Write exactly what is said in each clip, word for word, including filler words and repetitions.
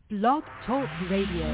Blog Talk Radio.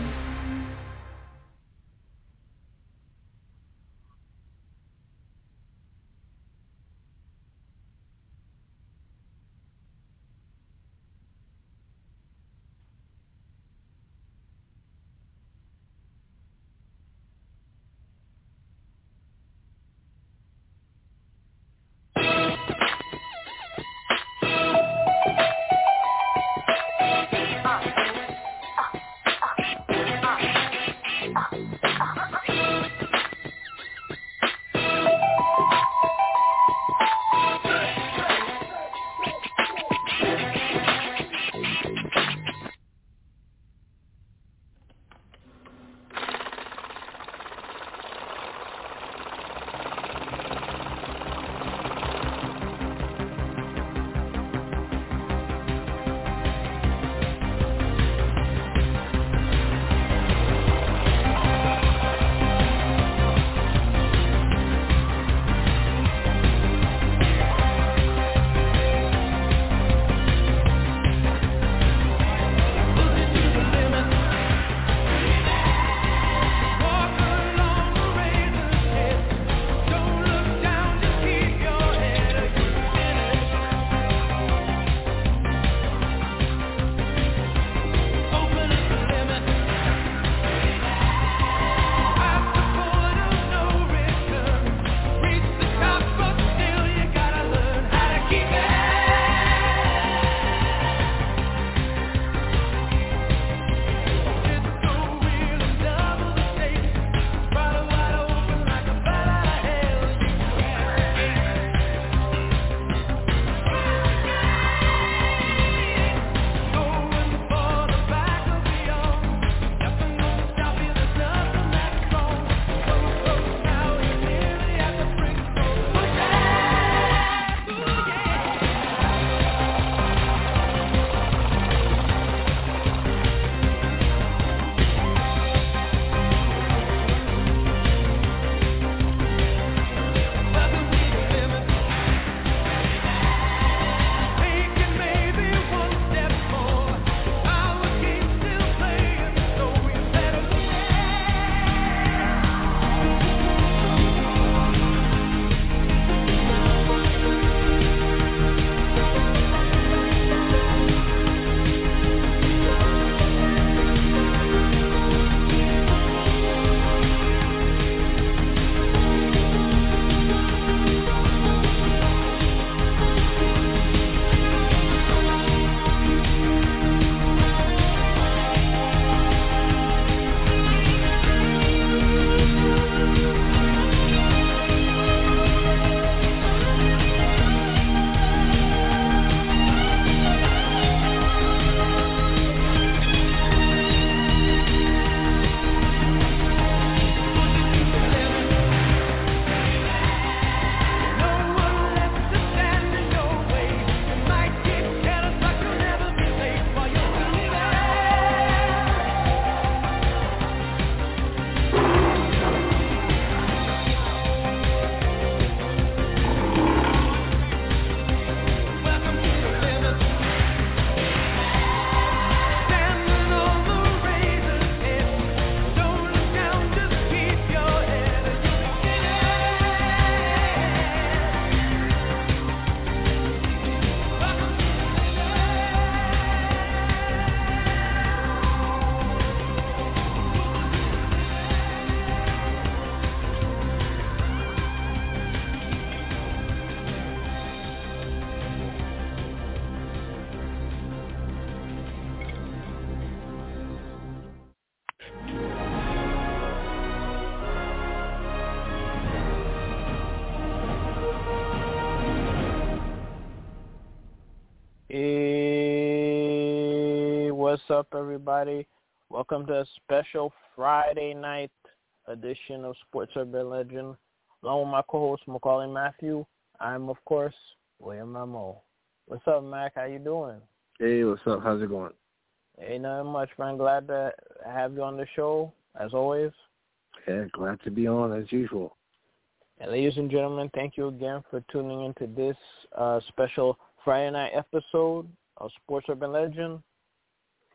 Hey, what's up, everybody? Welcome to a special Friday night edition of Sports Urban Legend. Along with my co-host, Macaulay Matthew, I'm, of course, William Mamo. What's up, Mac? How you doing? Hey, what's up? How's it going? Hey, nothing much, man. Glad to have you on the show, as always. Yeah, glad to be on, as usual. And ladies and gentlemen, thank you again for tuning into this uh, special Friday night episode of Sports Urban Legend.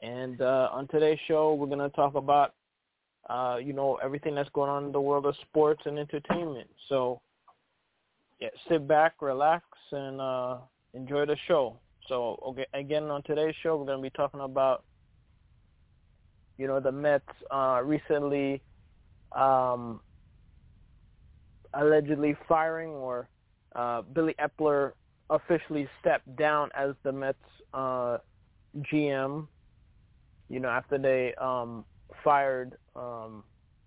And uh, on today's show, we're going to talk about, uh, you know, everything that's going on in the world of sports and entertainment. So, yeah, sit back, relax, and uh, enjoy the show. So, okay, again, on today's show, we're going to be talking about, you know, the Mets uh, recently um, allegedly firing or uh, Billy Epler officially stepped down as the Mets uh, G M, you know, after they um, fired um,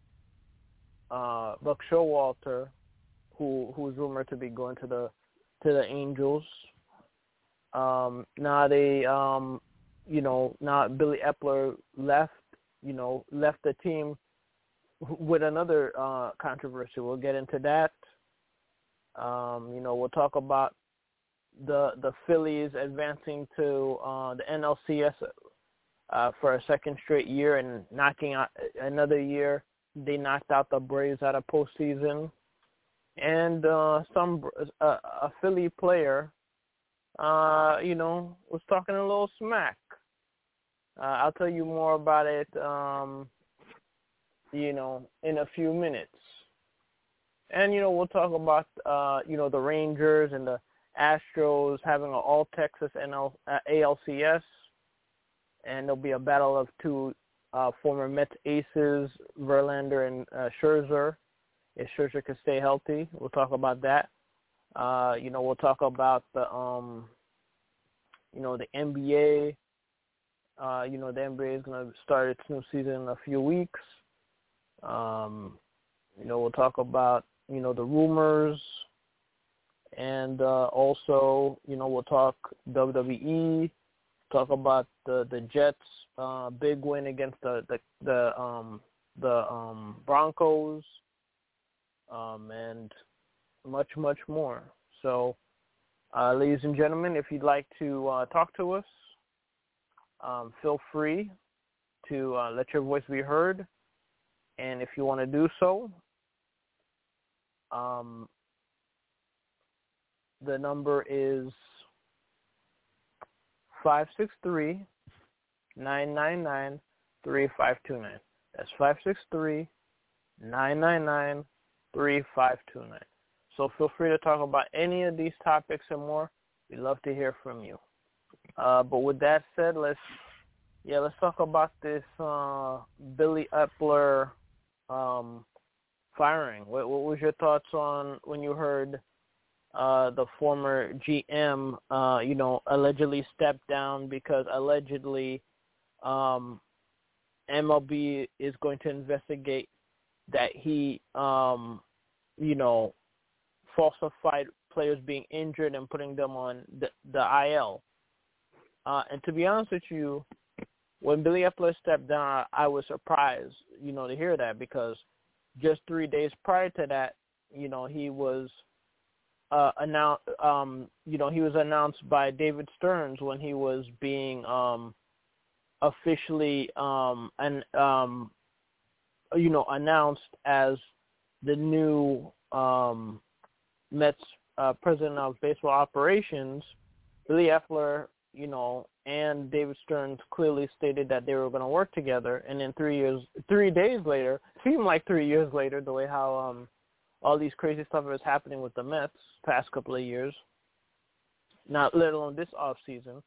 uh, Buck Showalter, who who's rumored to be going to the to the Angels. Um, now they, um, you know, now Billy Epler left, you know, left the team with another uh, controversy. We'll get into that. Um, you know, we'll talk about the the Phillies advancing to uh, the N L C S uh, for a second straight year and knocking out another year. They knocked out the Braves out of postseason, and uh, some uh, a Philly player, uh, you know, was talking a little smack. Uh, I'll tell you more about it, um, you know, in a few minutes. And, you know, we'll talk about, uh, you know, the Rangers and the Astros having an all-Texas N L, uh, A L C S. And there'll be a battle of two uh, former Mets aces, Verlander and uh, Scherzer, if Scherzer can stay healthy. We'll talk about that. Uh, you know, we'll talk about the, um, you know, the N B A. Uh, you know, the N B A is going to start its new season in a few weeks. Um, you know, we'll talk about, you know, the rumors. And uh, also, you know, we'll talk W W E, talk about the, the Jets' uh, big win against the the the, um, the um, Broncos, um, and much, much more. So, uh, ladies and gentlemen, if you'd like to uh, talk to us, um, feel free to uh, let your voice be heard. And if you want to do so, um, the number is five six three, nine nine nine, three five two nine. That's five six three, nine nine nine, three five two nine. So feel free to talk about any of these topics and more. We'd love to hear from you. Uh, but with that said, let's yeah, let's talk about this uh, Billy Epler um, firing. What, what was your thoughts on when you heard uh, the former G M, uh, you know, allegedly stepped down because allegedly um, M L B is going to investigate that he, um, you know, falsified players being injured and putting them on the, the I L. Uh, and to be honest with you, when Billy Epler stepped down, I was surprised, you know, to hear that because just three days prior to that, you know, he was uh, announced, um, you know, he was announced by David Stearns when he was being um, officially, um, and um, you know, announced as the new um, Mets uh, president of baseball operations. Billy Epler, you know, and David Stearns clearly stated that they were going to work together. And then three years, three days later, seemed like three years later, the way how um, all these crazy stuff was happening with the Mets past couple of years, not let alone this off season.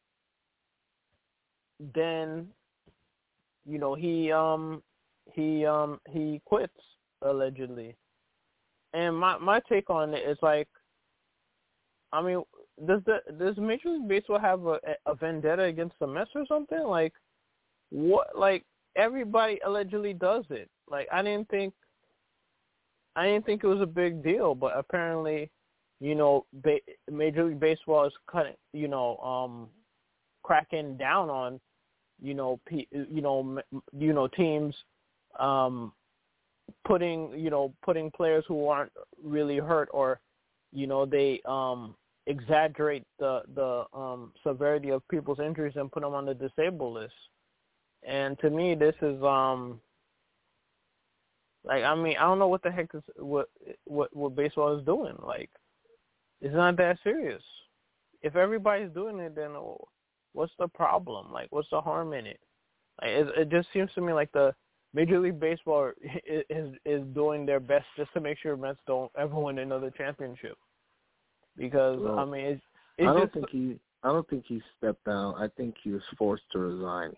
Then, you know, he um he um he quits allegedly. And my my take on it is like, I mean, does the does Major League Baseball have a, a vendetta against the Mets or something? Like, what? Like, everybody allegedly does it. Like, I didn't think, I didn't think it was a big deal, but apparently, you know, ba- Major League Baseball is cutting, you know, um, cracking down on, you know, p- you know, you know, teams, um, putting, you know, putting players who aren't really hurt or, you know, they um. exaggerate the the um, severity of people's injuries and put them on the disabled list. And to me, this is um like I mean I don't know what the heck is what what what baseball is doing. Like, it's not that serious. If everybody's doing it, then what's the problem? Like, what's the harm in it? Like, it, it just seems to me like the Major League Baseball is is doing their best just to make sure Mets don't ever win another championship. Because well, I mean, it's, it's I don't just, think he. I don't think he stepped down. I think he was forced to resign.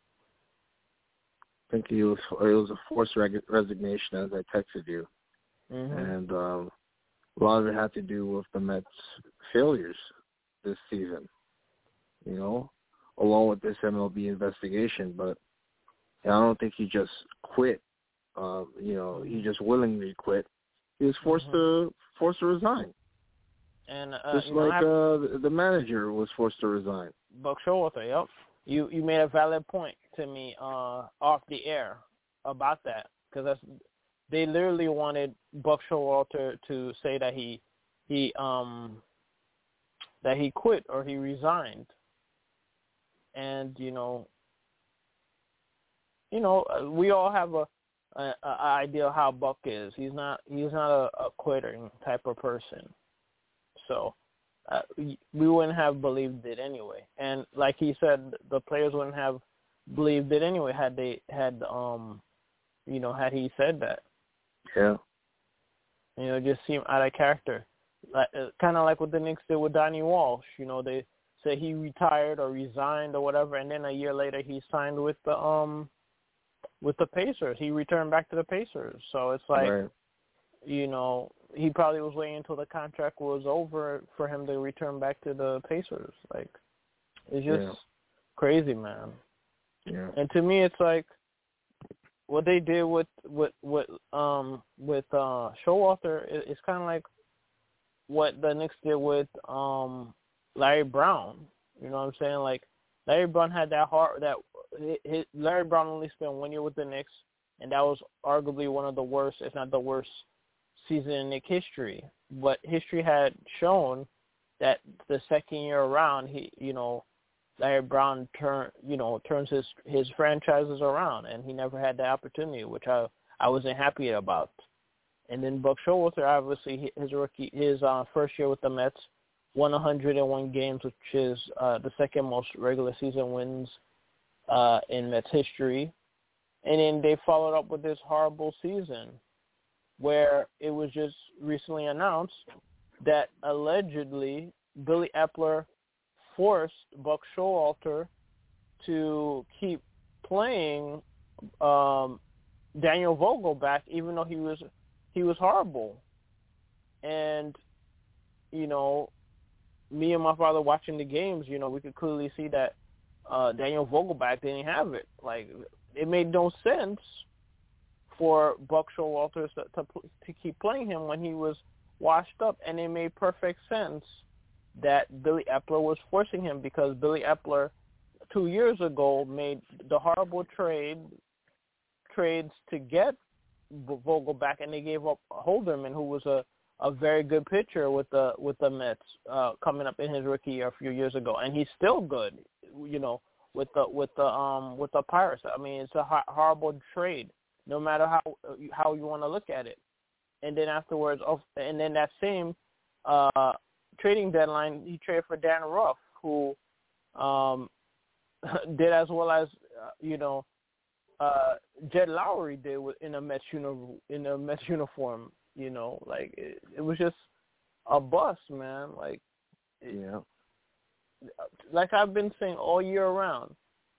I think he was. It was a forced reg- resignation, as I texted you, mm-hmm. and um, a lot of it had to do with the Mets' failures this season. You know, along with this M L B investigation, but I don't think he just quit. Uh, you know, he just willingly quit. He was forced mm-hmm. to forced to resign. And uh, Just you know, like have, uh, the manager was forced to resign. Buck Showalter, yep. You you made a valid point to me uh, off the air about that, because that's they literally wanted Buck Showalter to say that he he um that he quit or he resigned, and you know you know we all have a, a, a idea of how Buck is. He's not he's not a, a quitting type of person. So uh, we wouldn't have believed it anyway. And like he said, the players wouldn't have believed it anyway had they had um you know had he said that. Yeah. You know, it just seemed out of character. Like, uh, kind of like what the Knicks did with Donnie Walsh. You know, they say he retired or resigned or whatever, and then a year later he signed with the um with the Pacers. He returned back to the Pacers. So it's like, right. you know, he probably was waiting until the contract was over for him to return back to the Pacers. Like, it's just yeah. crazy, man. Yeah. And to me, it's like what they did with with with um with uh, Showalter. It, it's kind of like what the Knicks did with um Larry Brown. You know what I'm saying? Like, Larry Brown had that heart. That his, Larry Brown only spent one year with the Knicks, and that was arguably one of the worst, if not the worst, season in Knicks history. But history had shown that the second year around, he, you know, Larry Brown turn, you know, turns his his franchises around, and he never had the opportunity, which I I wasn't happy about. And then Buck Showalter, obviously, his rookie, his uh, first year with the Mets, won one hundred one games, which is uh, the second most regular season wins uh, in Mets history. And then they followed up with this horrible season, where it was just recently announced that allegedly Billy Epler forced Buck Showalter to keep playing um, Daniel Vogelbach, even though he was he was horrible. And, you know, me and my father watching the games, you know, we could clearly see that uh, Daniel Vogelbach didn't have it. Like, it made no sense for Buck Showalter to, to to keep playing him when he was washed up, and it made perfect sense that Billy Epler was forcing him, because Billy Epler two years ago made the horrible trade trades to get Vogelbach, and they gave up Holderman, who was a, a very good pitcher with the with the Mets uh, coming up in his rookie year a few years ago, and he's still good, you know, with the with the um with the Pirates. I mean, it's a ho- horrible trade, no matter how how you want to look at it. And then afterwards, and then that same uh, trading deadline, he traded for Dan Ruff, who um, did as well as uh, you know uh, Jed Lowry did with, in a Mets uni- in a Mets uniform. You know, like it, it was just a bust, man. Like, yeah, like I've been saying all year round.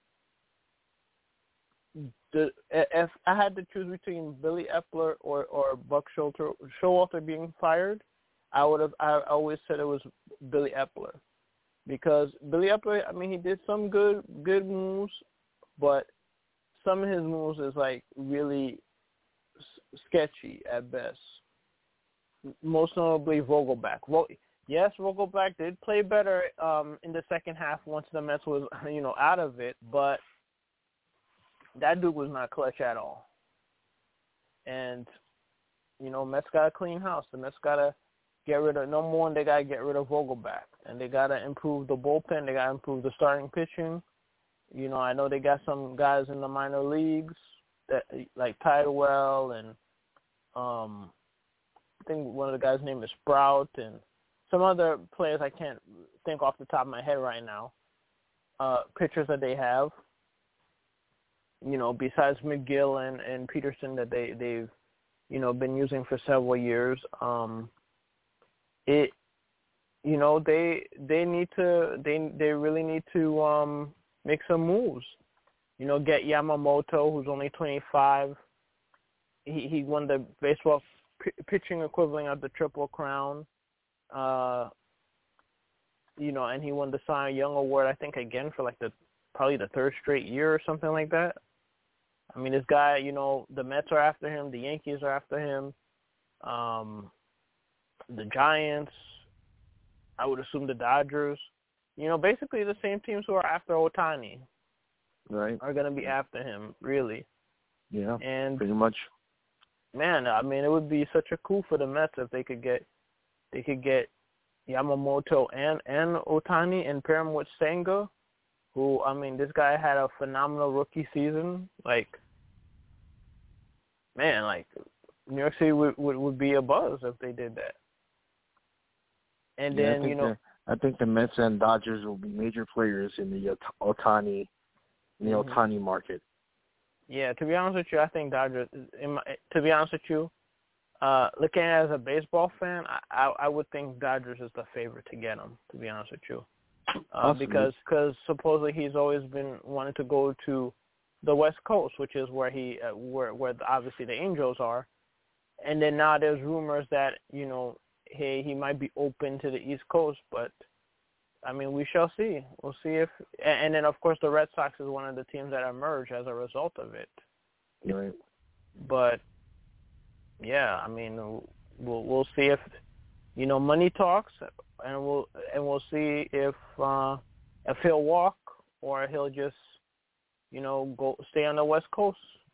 The, if I had to choose between Billy Epler or, or Buck Showalter, Showalter being fired, I would have. I always said it was Billy Epler, because Billy Epler, I mean, he did some good good moves, but some of his moves is like really s- sketchy at best. Most notably Vogelbach. Well, yes, Vogelbach did play better um, in the second half once the Mets was, you know, out of it, but that dude was not clutch at all. And, you know, Mets got to clean house. The Mets got to get rid of, number one, they got to get rid of Vogelbach. And they got to improve the bullpen. They got to improve the starting pitching. You know, I know they got some guys in the minor leagues, that like Tidewell, and um, I think one of the guys' name is Sprout, and some other players I can't think off the top of my head right now, uh, pitchers that they have. you know, besides McGill and, and Peterson that they, they've, you know, been using for several years, um, it, you know, they they need to, they they really need to um, make some moves. You know, get Yamamoto, who's only twenty-five. He he won the baseball p- pitching equivalent of the Triple Crown. Uh, you know, and he won the Cy Young Award, I think, again for like the probably the third straight year or something like that. I mean, this guy, you know, the Mets are after him, the Yankees are after him, um, the Giants, I would assume the Dodgers. You know, basically the same teams who are after Ohtani, right, are going to be after him, really. Yeah, and pretty much. Man, I mean, it would be such a coup for the Mets if they could get they could get Yamamoto and and Ohtani and pair him with Senga, who, I mean, this guy had a phenomenal rookie season. Like, man, like New York City would would, would be a buzz if they did that. And yeah, then, you know, the, I think the Mets and Dodgers will be major players in the Ohtani in the mm-hmm. Ohtani market. Yeah, to be honest with you, I think Dodgers. In my, to be honest with you, uh, looking at it as a baseball fan, I, I, I would think Dodgers is the favorite to get him. To be honest with you, uh, because cause supposedly he's always been wanting to go to the West Coast, which is where he uh, where where the, obviously the Angels are, and then now there's rumors that, you know, he he might be open to the East Coast, but I mean, we shall see. We'll see if, and then of course the Red Sox is one of the teams that emerge as a result of it. Right. But yeah, I mean, we'll we'll see if, you know, money talks, and we'll and we'll see if uh, if he'll walk or he'll just, you know, go stay on the West Coast.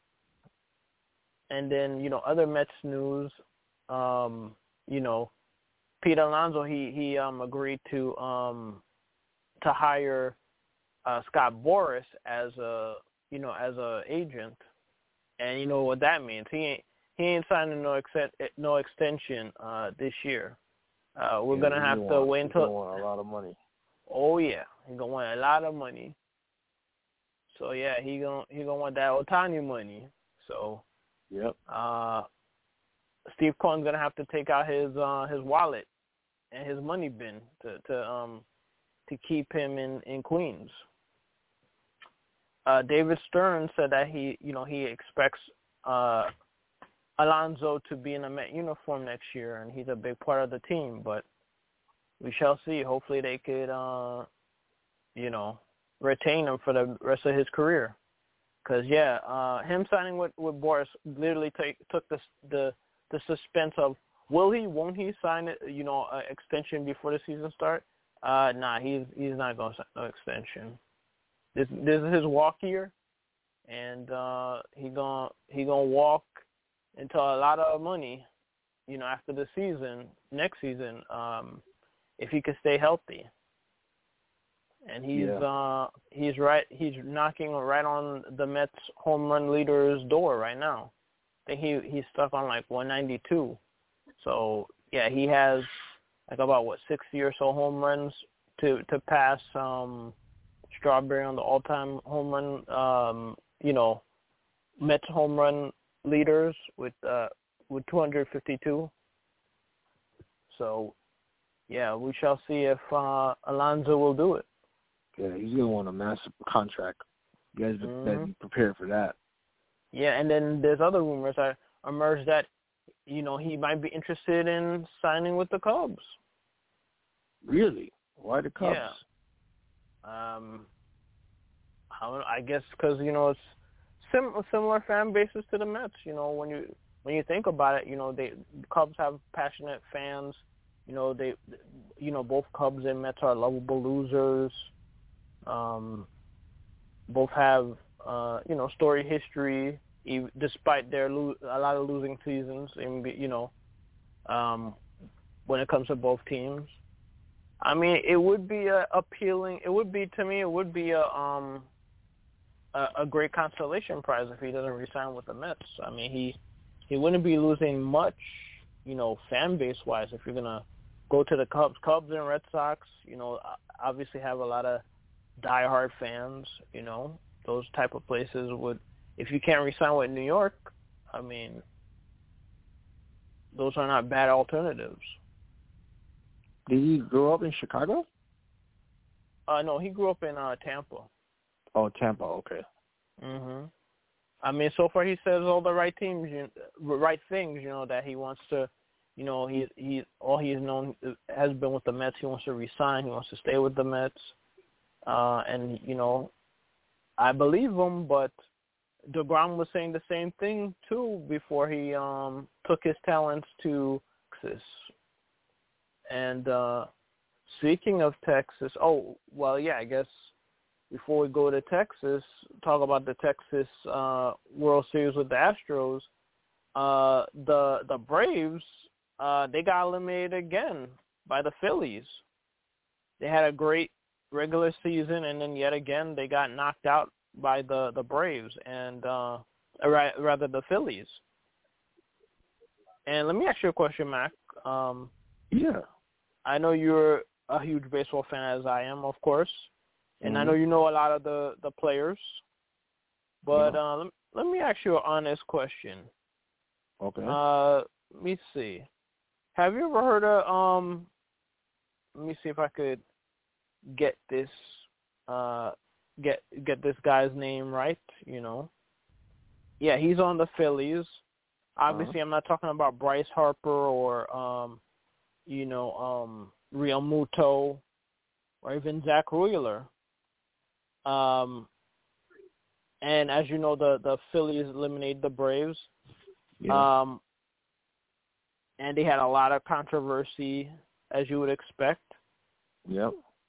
And then, you know, other Mets news, um, you know, Pete Alonso, he he um agreed to um to hire uh, Scott Boras as a you know as a agent, and you know what that means. He ain't he ain't signing no extent no extension uh, this year. Uh, we're yeah, gonna have want, to wait until. He's gonna want a lot of money. Oh yeah, he's gonna want a lot of money. So yeah, he gonna he gonna want that Ohtani money. So yep. Uh, Steve Cohen's gonna have to take out his uh, his wallet and his money bin to to um to keep him in, in Queens. Uh, David Stern said that he you know he expects uh, Alonso to be in a Met uniform next year, and he's a big part of the team. But we shall see. Hopefully, they could uh, you know retain him for the rest of his career. Because yeah, uh, him signing with, with Boras literally take, took the the the suspense of will he, won't he sign it, you know, an extension before the season start? Uh, nah, he's he's not going to sign no extension. This this is his walk year, and uh, he gonna he gonna walk into a lot of money, you know, after the season, next season, um, if he could stay healthy. And he's yeah. uh he's right he's knocking right on the Mets home run leader's door right now. I think he he's stuck on like one ninety-two. So yeah, he has like about what sixty or so home runs to to pass um Strawberry on the all-time home run um you know Mets home run leaders with uh with two hundred fifty-two. So yeah, we shall see if uh, Alonso will do it. Yeah, he's going to want a massive contract. You guys Mm-hmm. better be prepared for that. Yeah, and then there's other rumors that emerged that, you know, he might be interested in signing with the Cubs. Really? Why the Cubs? Yeah. Um, I, don't, I guess because, you know, it's sim- similar fan bases to the Mets. You know, when you when you think about it, you know, they the Cubs have passionate fans. You know, they, you know, both Cubs and Mets are lovable losers. Um, both have, uh, you know, storied history, even, despite their lo- a lot of losing seasons. And you know, um, when it comes to both teams, I mean, it would be a appealing. It would be to me. It would be a um, a, a great consolation prize if he doesn't resign with the Mets. I mean, he he wouldn't be losing much, you know, fan base wise if you're gonna go to the Cubs. Cubs and Red Sox, you know, obviously have a lot of diehard fans. You know, those type of places would if you can't resign with New York, I mean, those are not bad alternatives. Did he grow up in Chicago? Uh, no, he grew up in uh, Tampa. Oh, Tampa. Okay. Mhm. I mean, so far he says all the right teams, you, right things. You know, that he wants to. You know, he he all he's known has been with the Mets. He wants to resign. He wants to stay with the Mets. Uh, and you know, I believe him, but DeGrom was saying the same thing too before he um, took his talents to Texas. And uh, speaking of Texas, oh well, yeah, I guess before we go to Texas, talk about the Texas uh, World Series with the Astros. Uh, the the Braves, uh, they got eliminated again by the Phillies. They had a great regular season, and then yet again they got knocked out by the, the Braves and uh, rather the Phillies. And let me ask you a question, Mac. Um, yeah. I know you're a huge baseball fan, as I am, of course, and mm-hmm. I know you know a lot of the, the players. But yeah. uh, let, let me ask you an honest question. Okay. Uh, let me see. Have you ever heard of um? Let me see if I could get this uh get get this guy's name right. You know. Yeah, he's on the Phillies. Obviously, uh-huh. I'm not talking about Bryce Harper or um, you know, um, Real Muto or even Zach Wheeler. Um, and as you know, the the Phillies eliminated the Braves. Yeah. Um, and they had a lot of controversy, as you would expect. Yep.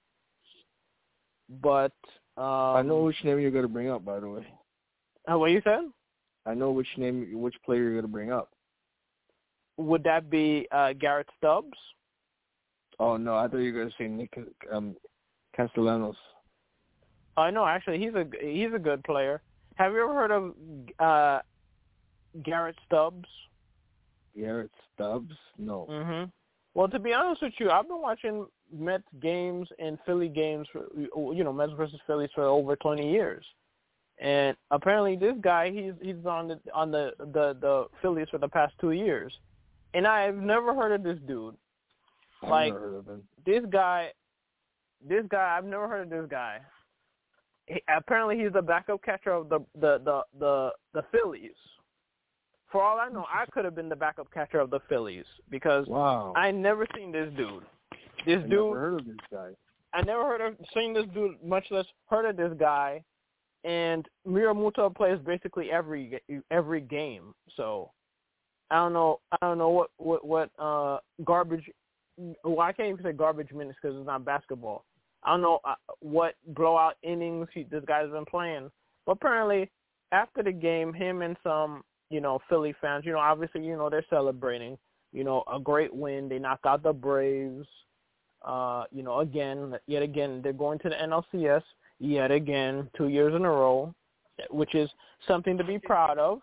But um, I know which name you're going to bring up, by the way. Uh, what you said? I know which name, which player you're going to bring up. Would that be uh, Garrett Stubbs? Oh no, I thought you were going to say Nick um, Castellanos. Uh, no, actually, he's a he's a good player. Have you ever heard of uh, Garrett Stubbs? Garrett Stubbs? No. Mm-hmm. Well, to be honest with you, I've been watching Mets games and Philly games, for, you know, Mets versus Phillies for over twenty years. And apparently, this guy he's he's on the on the, the, the Phillies for the past two years, and I've never heard of this dude. I've like never heard of him. this guy, this guy I've never heard of this guy. He, apparently, he's the backup catcher of the the, the the the Phillies. For all I know, I could have been the backup catcher of the Phillies because wow. I never seen this dude. This I dude. never heard of this guy. I never heard of seen this dude, much less heard of this guy. And Miramuto plays basically every every game. So I don't know. I don't know what what what uh, garbage. Well, I can't even say garbage minutes because it's not basketball. I don't know uh, what blowout innings he, this guy's been playing. But apparently, after the game, him and some you know Philly fans, you know, obviously, you know, they're celebrating. You know, a great win. They knocked out the Braves. Uh, you know, again, yet again, they're going to the N L C S. Yet again, two years in a row, which is something to be proud of.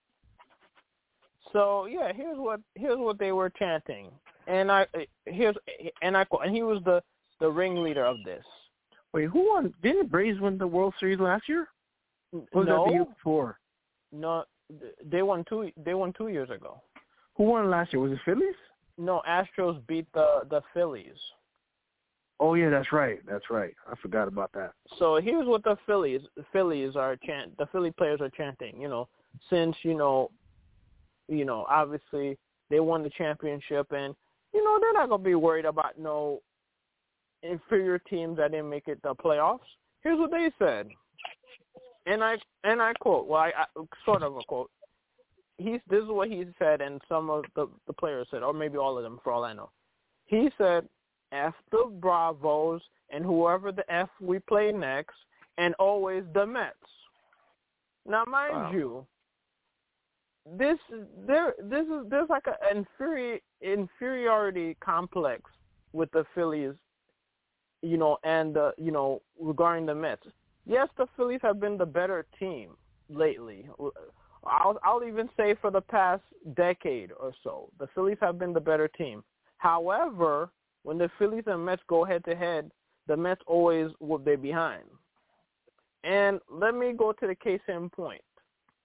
So yeah, here's what here's what they were chanting, and I here's and I and he was the, the ringleader of this. Wait, who won? Didn't Braves win the World Series last year? Or was no, that the year before? No, they won two. They won two years ago. Who won last year? Was it Phillies? No, Astros beat the the Phillies. Oh yeah, that's right. That's right. I forgot about that. So here's what the Phillies the Phillies are chant. The Philly players are chanting. You know, since you know, you know, obviously they won the championship, and you know they're not gonna be worried about no inferior teams that didn't make it the playoffs. Here's what they said, and I and I quote. Well, I, I sort of a quote. He's this is what he said, and some of the the players said, or maybe all of them, for all I know. He said, F the Bravos and whoever the F we play next, and always the Mets. Now, mind wow. you, this there this is there's like an inferi- inferiority complex with the Phillies, you know, and uh, you know regarding the Mets. Yes, the Phillies have been the better team lately. I'll I'll even say for the past decade or so, the Phillies have been the better team. However, when the Phillies and Mets go head-to-head, the Mets always whoop their behind. And let me go to the case in point.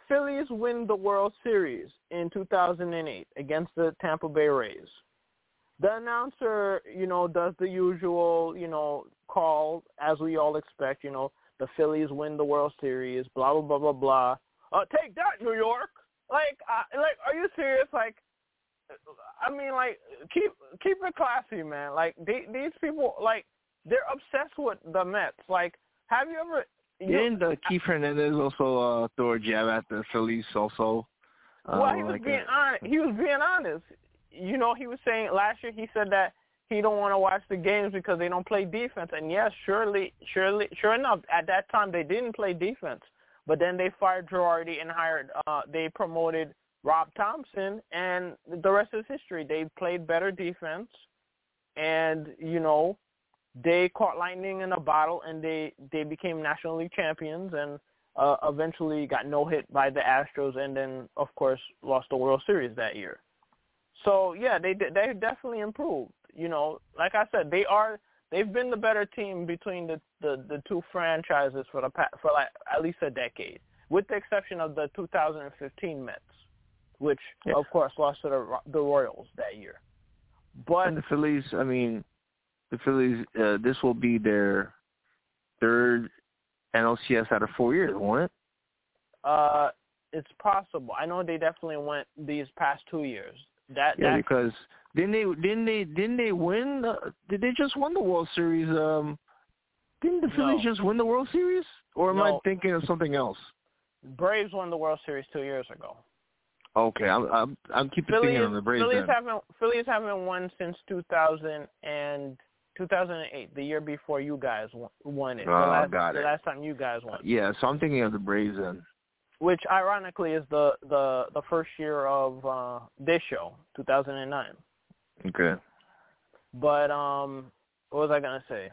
Phillies win the World Series in two thousand eight against the Tampa Bay Rays. The announcer, you know, does the usual, you know, call as we all expect. You know, the Phillies win the World Series. Blah blah blah blah blah. Uh, take that, New York. Like, uh, like, are you serious? Like, I mean, like, keep keep it classy, man. Like, they, these people, like, they're obsessed with the Mets. Like, have you ever? You Didn't uh, Keith Hernandez also uh, throw a jab at the Phillies also? Well, uh, he was like being a, honest. He was being honest. You know, he was saying last year. He said that he don't want to watch the games because they don't play defense. And yes, surely, surely, sure enough, at that time they didn't play defense. But then they fired Girardi and hired. Uh, they promoted Rob Thompson, and the rest is history. They played better defense, and you know, they caught lightning in a bottle, and they they became National League champions, and uh, eventually got no hit by the Astros, and then of course lost the World Series that year. So yeah, they they definitely improved. You know, like I said, they are they've been the better team between the, the, the two franchises for the for like at least a decade, with the exception of the two thousand fifteen Mets, which yeah. of course lost to the the Royals that year. But and the Phillies, I mean, the Phillies, uh, this will be their third N L C S out of four years, won't it? Uh, it's possible. I know they definitely went these past two years. That yeah, because didn't they didn't they didn't they win? Uh, did they just win the World Series? Um, didn't the Phillies no. just win the World Series? Or am no. I thinking of something else? Braves won the World Series two years ago. Okay, I'm I'm, I'm keeping Phillies, thinking of the Braves. Phillies then. haven't Phillies haven't won since two thousand and two thousand eight, the year before you guys won it. Oh, the last, got the it. last time you guys won. Yeah, so I'm thinking of the Braves then. Which, ironically, is the, the, the first year of uh, this show, two thousand nine. Okay. But um, what was I gonna say?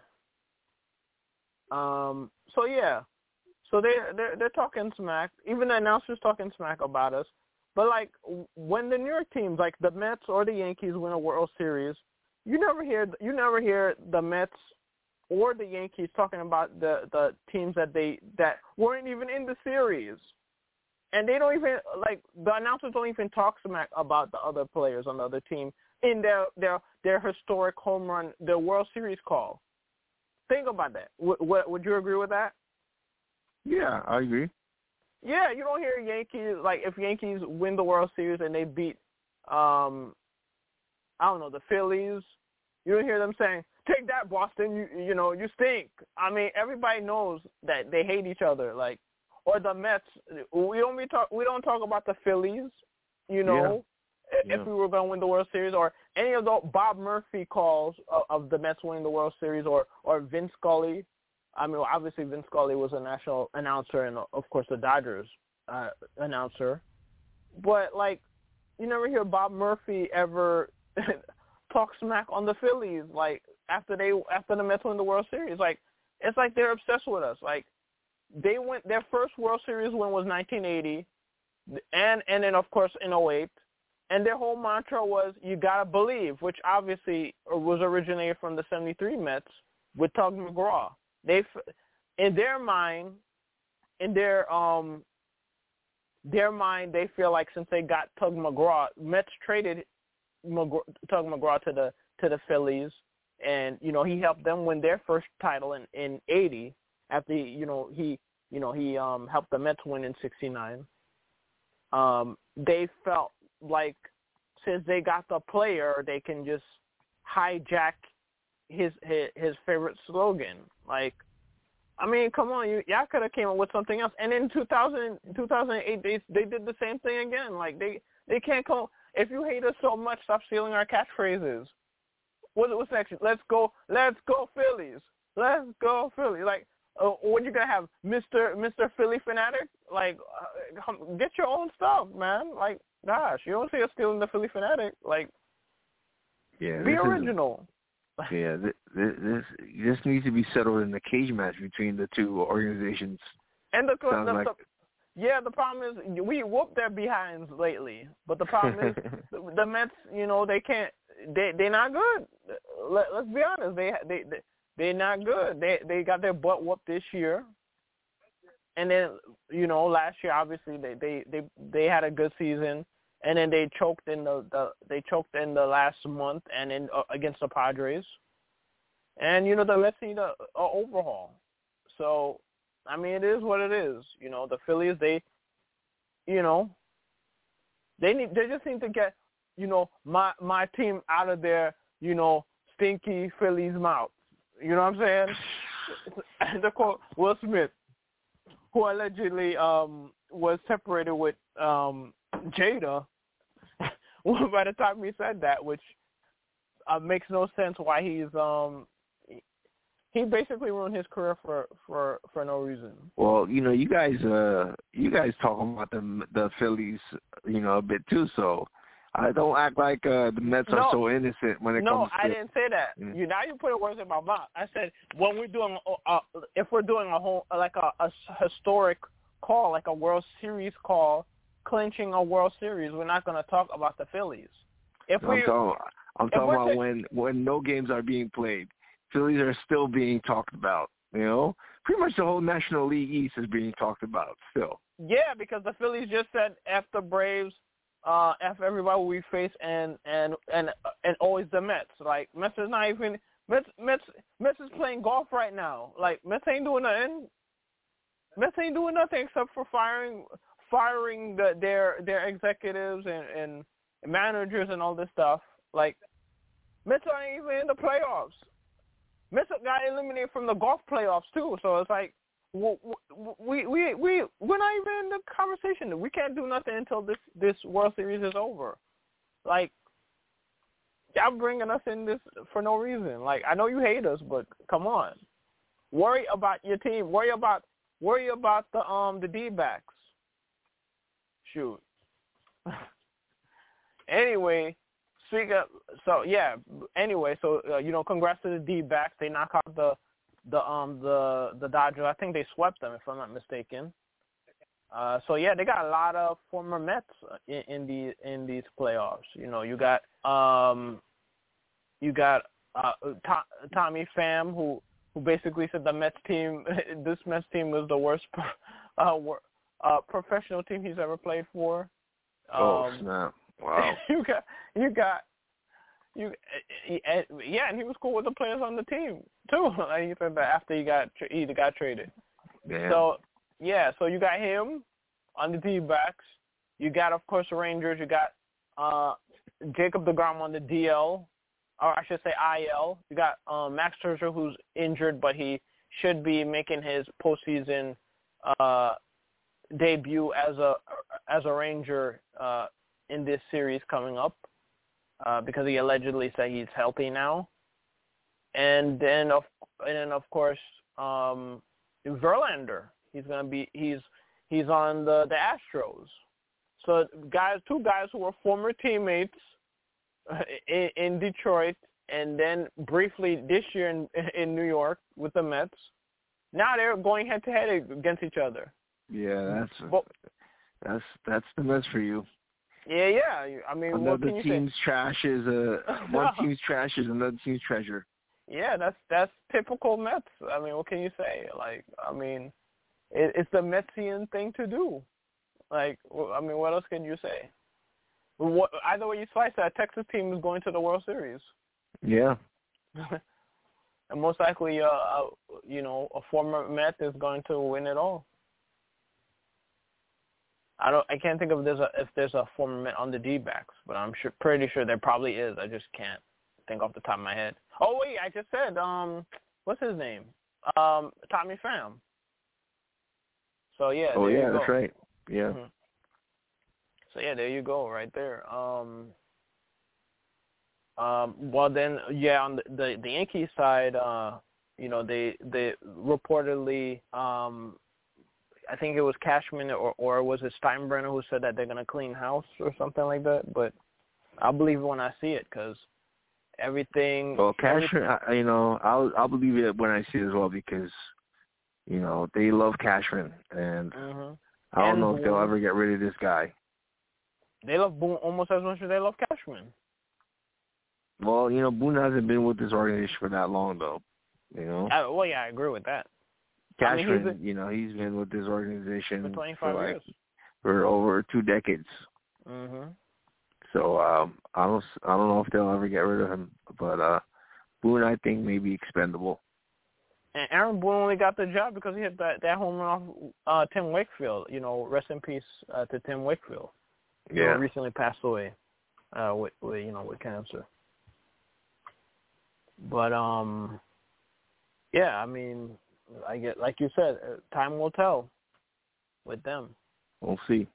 Um, so yeah, so they they're they're talking smack. Even the announcers talking smack about us. But like when the New York teams, like the Mets or the Yankees, win a World Series, you never hear you never hear the Mets or the Yankees talking about the, the teams that they that weren't even in the series. And they don't even, like, the announcers don't even talk smack about the other players on the other team in their their, their historic home run, their World Series call. Think about that. W- w- would you agree with that? Yeah, I agree. Yeah, you don't hear Yankees, like, if Yankees win the World Series and they beat, um, I don't know, the Phillies, you don't hear them saying, take that, Boston, you, you know, you stink. I mean, everybody knows that they hate each other, like, or the Mets. We don't be talk. We don't talk about the Phillies, you know, yeah. if Yeah. we were going to win the World Series, or any of the Bob Murphy calls of, of the Mets winning the World Series, or or Vince Scully. I mean, obviously Vince Scully was a national announcer, and of course the Dodgers uh, announcer. But like, you never hear Bob Murphy ever talk smack on the Phillies. Like after they after the Mets win the World Series, like it's like they're obsessed with us. Like. They went their first World Series win was nineteen eighty, and and then of course in oh eight, and their whole mantra was "You gotta believe," which obviously was originated from the seventy-three Mets with Tug McGraw. They, in their mind, in their um, their mind, they feel like since they got Tug McGraw, Mets traded McGraw, Tug McGraw to the to the Phillies, and you know he helped them win their first title in in eighty. After he, you know he you know he um, helped the Mets win in sixty-nine, um, they felt like since they got the player, they can just hijack his his, his favorite slogan. Like, I mean, come on, you y'all could have came up with something else. And in two thousand, two thousand eight, they they did the same thing again. Like they they can't come. If you hate us so much, stop stealing our catchphrases. What what's next? Let's go, let's go Phillies. Let's go Phillies. Like. Uh, what you gonna have, Mister Mister Philly Fanatic? Like, uh, get your own stuff, man. Like, gosh, you don't see us stealing the Philly Fanatic. Like, yeah, be original. Is, yeah, this, this this needs to be settled in the cage match between the two organizations. And the, the, like... the yeah, the problem is we whooped their behinds lately, but the problem is the, the Mets. You know, they can't. They they're not good. Let, let's be honest. They they. they They're not good. They they got their butt whooped this year, and then you know, last year obviously they they they, they had a good season, and then they choked in the, the they choked in the last month and in uh, against the Padres, and you know the Mets need a, a overhaul. So I mean, it is what it is. You know, the Phillies they, you know, they need they just need to get you know my my team out of their you know stinky Phillies mouth. You know what I'm saying? To quote Will Smith, who allegedly um, was separated with um, Jada. Well, by the time he said that, which uh, makes no sense why he's um, he basically ruined his career for, for, for no reason. Well, you know, you guys uh, you guys talk about the the Phillies, you know, a bit too. So I don't act like uh, the Mets no, are so innocent when it no, comes to. No, I didn't say that. Mm. You now you put words in my mouth. I said when we're doing, uh, if we're doing a whole like a, a historic call, like a World Series call, clinching a World Series, we're not going to talk about the Phillies. If I'm we, talking, I'm talking about t- when when no games are being played, Phillies are still being talked about. You know, pretty much the whole National League East is being talked about still. Yeah, because the Phillies just said F the Braves. Uh, F everybody we face and and and and always the Mets. Like Mets is not even Mets Mets Mets is playing golf right now. Like Mets ain't doing nothing. Mets ain't doing nothing except for firing firing the, their their executives and, and managers and all this stuff. Like Mets aren't even in the playoffs. Mets got eliminated from the golf playoffs too. So it's like. We we we we're not even in the conversation. We can't do nothing until this, this World Series is over. Like, y'all bringing us in this for no reason. Like, I know you hate us, but come on, worry about your team. Worry about worry about the um the D-backs. Shoot. Anyway, speak up. So yeah. Anyway, so uh, you know, congrats to the D-backs. They knock out the. The um the the Dodgers. I think they swept them, if I'm not mistaken. Uh, so yeah, they got a lot of former Mets in, in the in these playoffs. You know, you got um you got uh, to, Tommy Pham, who who basically said the Mets team, this Mets team was the worst uh, uh, professional team he's ever played for. Um, oh snap! Wow. you got you got. You, yeah, and he was cool with the players on the team too. Like he said that after he got he got traded. Damn. So yeah, so you got him on the D-backs. You got, of course, the Rangers. You got uh, Jacob deGrom on the D L, or I should say I L. You got um, Max Scherzer, who's injured, but he should be making his postseason uh, debut as a as a Ranger uh, in this series coming up. Uh, because he allegedly said he's healthy now, and then of and then of course um, Verlander. He's gonna be he's he's on the, the Astros. So guys, two guys who were former teammates in, in Detroit, and then briefly this year in in New York with the Mets. Now they're going head to head against each other. Yeah, that's but, that's that's the Mets for you. Yeah, yeah. I mean, another what can you team's say? trash is a one team's trash is another team's treasure. Yeah, that's that's typical Mets. I mean, what can you say? Like, I mean, it, it's the Metsian thing to do. Like, I mean, what else can you say? What, either way you slice that, Texas team is going to the World Series. Yeah. And most likely, uh, uh, you know, a former Met is going to win it all. I don't. I can't think of there's a, if there's a former Met on the D-backs, but I'm sure, pretty sure there probably is. I just can't think off the top of my head. Oh wait, I just said, um, what's his name? Um, Tommy Pham. So yeah. Oh there yeah, you go. that's right. Yeah. Mm-hmm. So yeah, there you go, right there. Um, um, well then, yeah, on the the, the Yankees side, uh, you know, they they reportedly. Um, I think it was Cashman or, or was it Steinbrenner who said that they're going to clean house or something like that. But I'll believe it when I see it because everything. Well, Cashman, everything, I, you know, I'll I'll believe it when I see it as well because, you know, they love Cashman and mm-hmm. I don't and know Boone, if they'll ever get rid of this guy. They love Boone almost as much as they love Cashman. Well, you know, Boone hasn't been with this organization for that long though. You know. I, well, yeah, I agree with that. Cashman, I mean, you know, he's been with this organization for twenty-five for like years. for over two decades. Mhm. So um, I don't I don't know if they'll ever get rid of him, but uh, Boone I think may be expendable. And Aaron Boone only got the job because he hit that, that home run off uh, Tim Wakefield. You know, rest in peace uh, to Tim Wakefield. Yeah. You know, recently passed away uh, with, with you know with cancer. But um, yeah, I mean, I get like you said, time will tell with them. We'll see.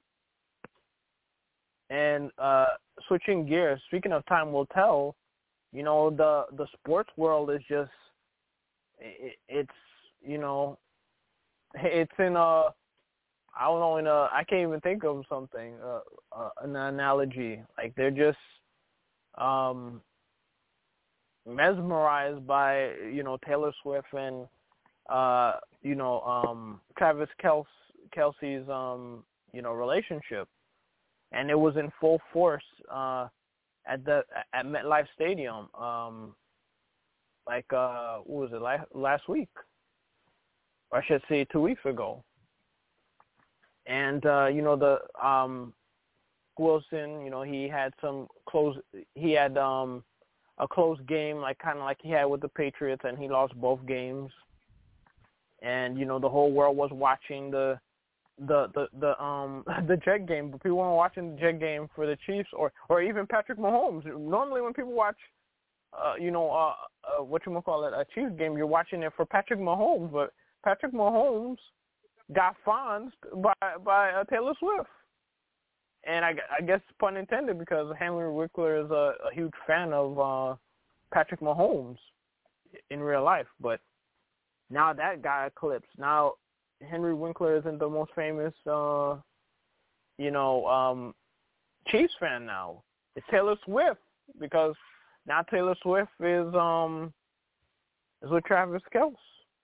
And uh, switching gears, speaking of time will tell, you know, the the sports world is just it, it's you know it's in a I don't know in a I can't even think of something uh, uh, an analogy, like they're just um, mesmerized by you know Taylor Swift and uh, you know um, Travis Kelce, Kelce's um, you know relationship, and it was in full force uh, at the at MetLife Stadium. Um, like uh, what was it last, last week? Or I should say two weeks ago. And uh, you know the um, Wilson, you know he had some close. He had um, a close game, like kind of like he had with the Patriots, and he lost both games. And you know the whole world was watching the the the the um the Jet game, but people weren't watching the Jet game for the Chiefs or or even Patrick Mahomes. Normally, when people watch, uh, you know, uh, uh, what you call it, a Chiefs game, you're watching it for Patrick Mahomes, but Patrick Mahomes got fonded by by uh, Taylor Swift, and I, I guess pun intended because Henry Winkler is a, a huge fan of uh, Patrick Mahomes in real life, but now that got eclipsed. Now Henry Winkler isn't the most famous, uh, you know, um, Chiefs fan now. It's Taylor Swift because now Taylor Swift is um is with Travis Kelce.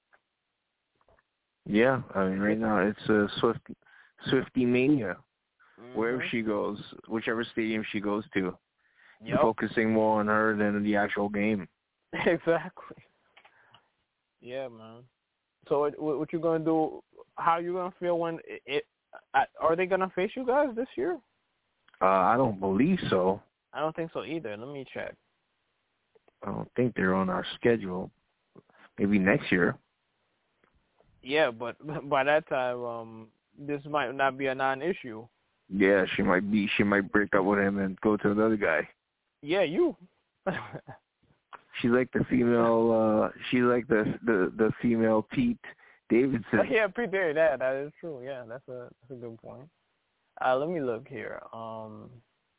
Yeah, I mean, right now it's a Swift, Swiftie mania. Mm-hmm. Wherever she goes, whichever stadium she goes to, yep. focusing more on her than the actual game. Exactly. Yeah, man. So what, what you gonna do? How you gonna feel when it? it are they gonna face you guys this year? Uh, I don't believe so. I don't think so either. Let me check. I don't think they're on our schedule. Maybe next year. Yeah, but by that time, um, this might not be a non-issue. Yeah, she might be. She might break up with him and go to another guy. Yeah, you. She's like the female. Uh, she's like the the the female Pete Davidson. Yeah, Pete Davidson. That that is true. Yeah, that's a that's a good point. Uh, let me look here. Um,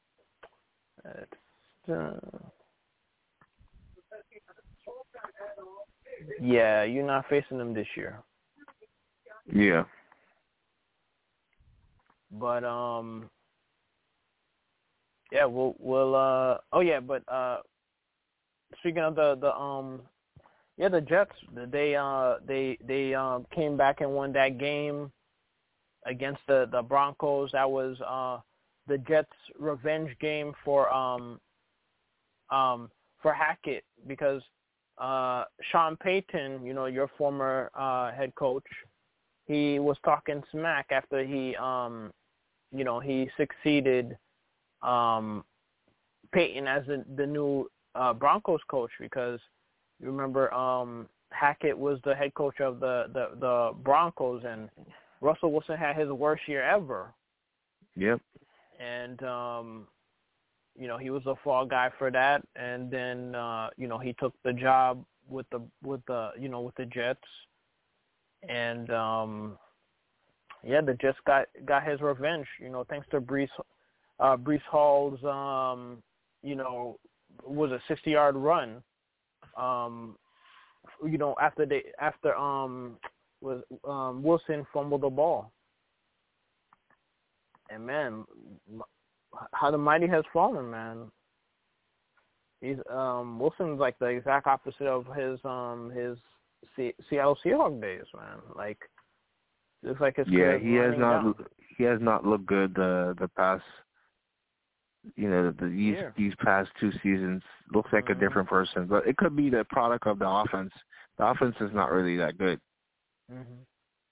it's, uh, yeah, you're not facing them this year. Yeah. But um, yeah, we'll we'll uh oh yeah, but uh, speaking of the the um, yeah, the Jets they uh they they um came back and won that game against the the Broncos. That was uh the Jets' revenge game for um um for Hackett because uh Sean Payton, you know, your former uh head coach, he was talking smack after he um you know, he succeeded um, Peyton as the, the new uh, Broncos coach because you remember um, Hackett was the head coach of the, the, the Broncos and Russell Wilson had his worst year ever. Yep. And, um, you know, he was a fall guy for that. And then, uh, you know, he took the job with the, with the, you know, with the Jets. And, um, yeah, the Jets got got his revenge, you know, thanks to Breece, uh, Breece Hall's, um, you know, was a sixty-yard run, um, you know, after they after um was um, Wilson fumbled the ball, and man, how the mighty has fallen, man. He's um, Wilson's like the exact opposite of his um his C- Seattle Seahawks days, man. Like. Looks like his yeah, he has not. down. He has not looked good the the past. You know, the, these yeah. these past two seasons. Looks like mm-hmm. a different person, but it could be the product of the offense. The offense is not really that good. Mhm.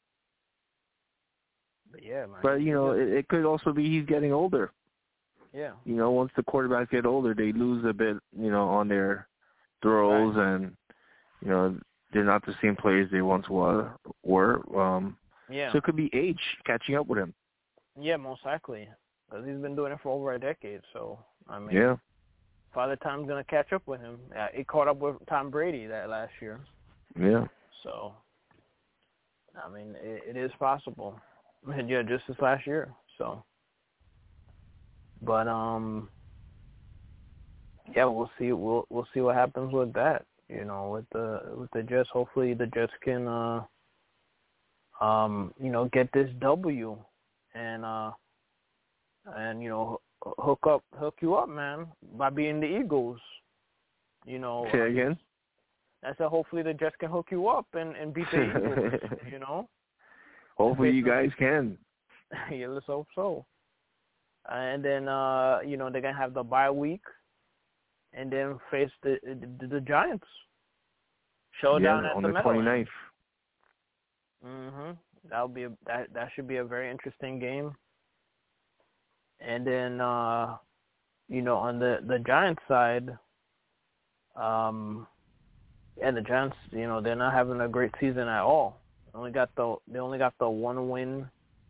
But yeah, man. But you know, it, it could also be he's getting older. Yeah. You know, once the quarterbacks get older, they lose a bit, you know, on their throws, Right. and you know, they're not the same players they once were. Were. Um, Yeah. so it could be age catching up with him. Yeah, most likely, because he's been doing it for over a decade. So I mean, Yeah. Father Time's gonna catch up with him. Uh, he caught up with Tom Brady that last year. Yeah. So I mean, it, it is possible. And yeah, just this last year. So, but um, yeah, we'll see. We'll we'll see what happens with that. You know, with the with the Jets. Hopefully, the Jets can uh, um, you know, get this W, and uh, and you know, hook up, hook you up, man, by being the Eagles. You know. Say again. I said, hopefully the Jets can hook you up and, and beat the Eagles. You know. Hopefully, you guys can. Yeah, let's hope so. Uh, and then, uh, you know, they're going to have the bye week and then face the the, the Giants. Showdown yeah, at on the the Meadowlands. twenty-ninth. Mm-hmm. That'll be a, that that should be a very interesting game. And then, uh, you know, on the, the Giants side, um, yeah, the Giants, you know, they're not having a great season at all. They only got the they only got the one win.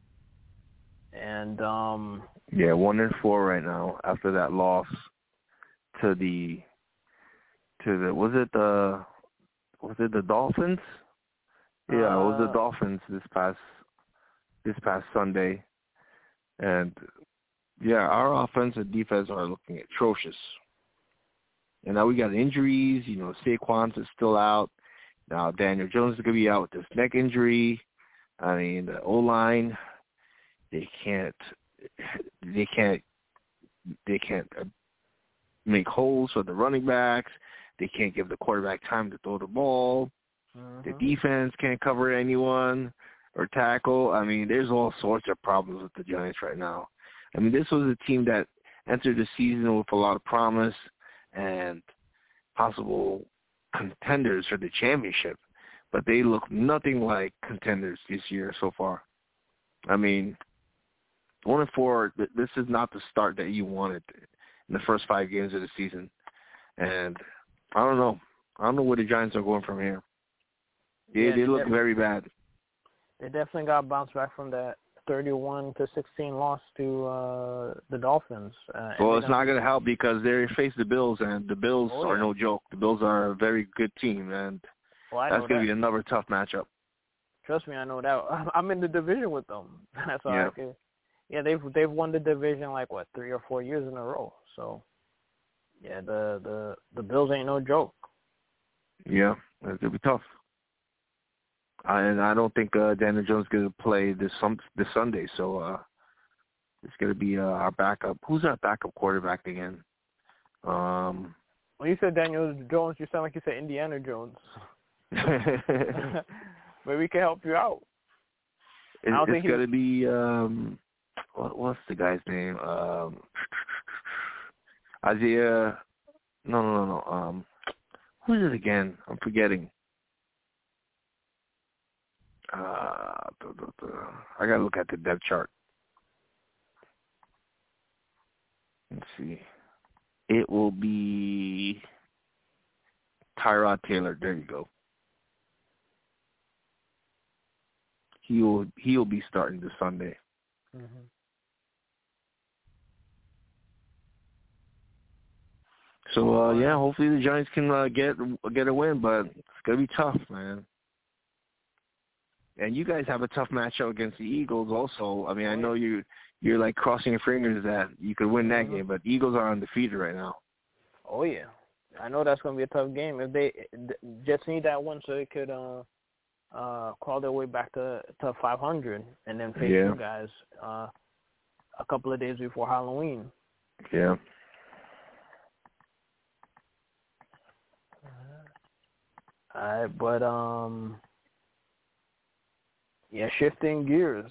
And um, yeah, one and four right now after that loss to the to the was it the was it the Dolphins? Yeah, it was the uh, Dolphins this past this past Sunday, and yeah, our offense and defense are looking atrocious. And now we got injuries. You know, Saquon is still out. Now Daniel Jones is gonna be out with this neck injury. I mean, the O line. They can't, they can't, they can't make holes for the running backs. They can't give the quarterback time to throw the ball. mm-hmm. The defense can't cover anyone or tackle. I mean, there's all sorts of problems with the Giants right now. I mean, this was a team that entered the season with a lot of promise and possible contenders for the championship, but they look nothing like contenders this year so far. I mean, One and four, this is not the start that you wanted in the first five games of the season. And I don't know. I don't know where the Giants are going from here. They, yeah, they, they look def- very bad. They definitely got bounced back from that thirty-one to sixteen loss to uh, the Dolphins. Uh, Well, it's not going to help because they face the Bills, and the Bills oh, are yeah. no joke. The Bills are a very good team, and well, I that's know going to that. be another tough matchup. Trust me, I know that. I'm in the division with them. That's all Yeah. I can. Yeah, they've they've won the division like what three or four years in a row. So, yeah, the the the Bills ain't no joke. Yeah, it's going to be tough. I, and I don't think uh, Daniel Jones is going to play this some this Sunday, so uh, it's going to be uh, our backup. Who's our backup quarterback again? Um, When you said Daniel Jones, you sound like you said Indiana Jones. But we can help you out. it, I don't it's think going to be um, what, what's the guy's name? Um, Isaiah. No, no, no, no. Um, who is it again? I'm forgetting. Uh, duh, duh, duh. I gotta look at the depth chart. Let's see. It will be Tyrod Taylor. There you go. He will he will be starting this Sunday. Mm-hmm. So uh, yeah, hopefully the Giants can uh, get get a win, but it's gonna be tough, man. And you guys have a tough matchup against the Eagles, also. I mean, I know you you're like crossing your fingers that you could win that mm-hmm. game, but the Eagles are undefeated right now. Oh yeah, I know that's gonna be a tough game. If they Jets need that one so they could uh uh crawl their way back to to five hundred and then face Yeah. you guys uh a couple of days before Halloween. Yeah. All right, but um, yeah, shifting gears.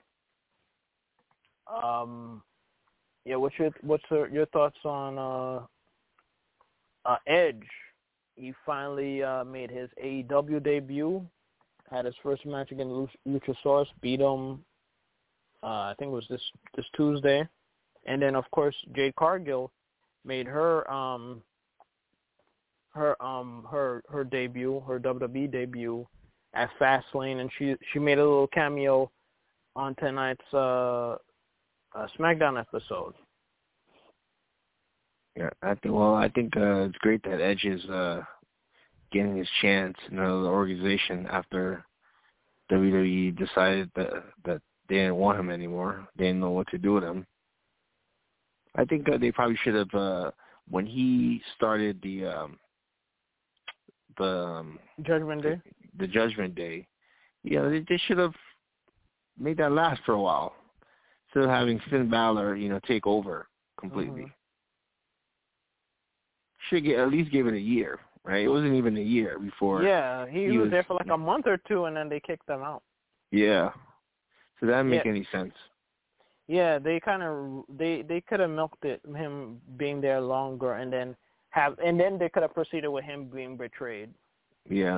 Um, yeah, what's your what's your, your thoughts on uh, uh, Edge? He finally uh, made his A E W debut, had his first match against Luchasaurus, beat him. Uh, I think it was this this Tuesday, and then of course Jade Cargill made her um her um her her debut, her W W E debut at Fastlane, and she she made a little cameo on tonight's uh, uh, SmackDown episode. Yeah, I think. Well, I think uh, it's great that Edge is uh, getting his chance in another organization after W W E decided that that they didn't want him anymore. They didn't know what to do with him. I think uh, they probably should have uh, when he started the um, the um, Judgment Day. The, the Judgment Day. Yeah, they, they should have made that last for a while instead of having Finn Balor, you know, take over completely. Mm-hmm. Should get at least give it a year, right? It wasn't even a year before. Yeah, he, he was, was there for like a month or two, and then they kicked him out. Yeah, so that didn't make yeah. any sense. Yeah, they kind of they they could have milked it, him being there longer, and then have and then they could have proceeded with him being betrayed. Yeah.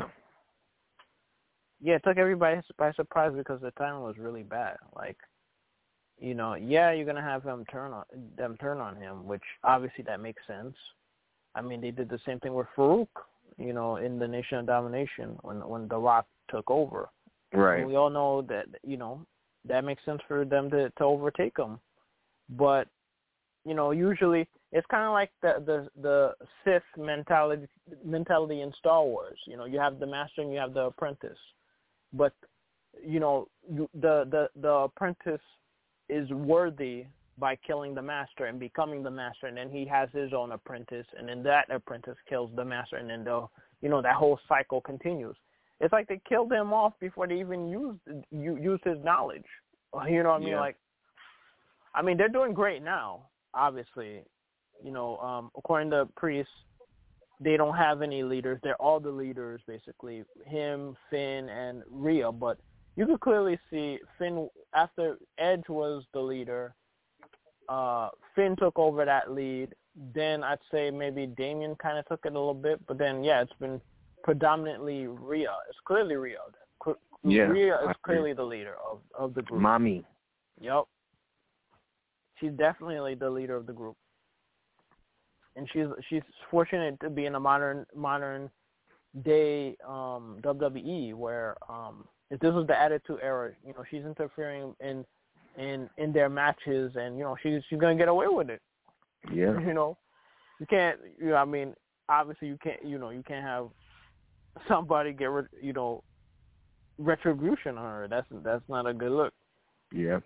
Yeah, it took everybody by surprise because the timing was really bad. Like, you know, yeah, you're gonna have them turn on them turn on him, which obviously that makes sense. I mean, they did the same thing with Farouk, you know, in the Nation of Domination when when The Rock took over. Right. And we all know that, you know, that makes sense for them to, to overtake him. But, you know, usually it's kind of like the, the the Sith mentality mentality in Star Wars. You know, you have the master and you have the apprentice. But, you know, the the, the apprentice is worthy by killing the master and becoming the master, and then he has his own apprentice, and then that apprentice kills the master, and then the you know that whole cycle continues. It's like they killed him off before they even used used his knowledge. You know what I mean? Yeah. Like, I mean, they're doing great now. Obviously, you know, um, according to Priest, they don't have any leaders. They're all the leaders, basically. Him, Finn, and Rhea. But you could clearly see Finn after Edge was the leader. Uh, Finn took over that lead. Then I'd say maybe Damian kind of took it a little bit, but then yeah, it's been predominantly Rhea. It's clearly Rhea. Yeah, Rhea is clearly the leader of, of the group. Mommy. Yep. She's definitely the leader of the group, and she's she's fortunate to be in a modern modern day um, W W E where um, if this was the Attitude Era, you know, she's interfering in. in in their matches, and you know she's she's gonna get away with it. Yeah. You know, you can't. You know, I mean, obviously you can't. You know, you can't have somebody get you know retribution on her. That's that's not a good look. Yeah.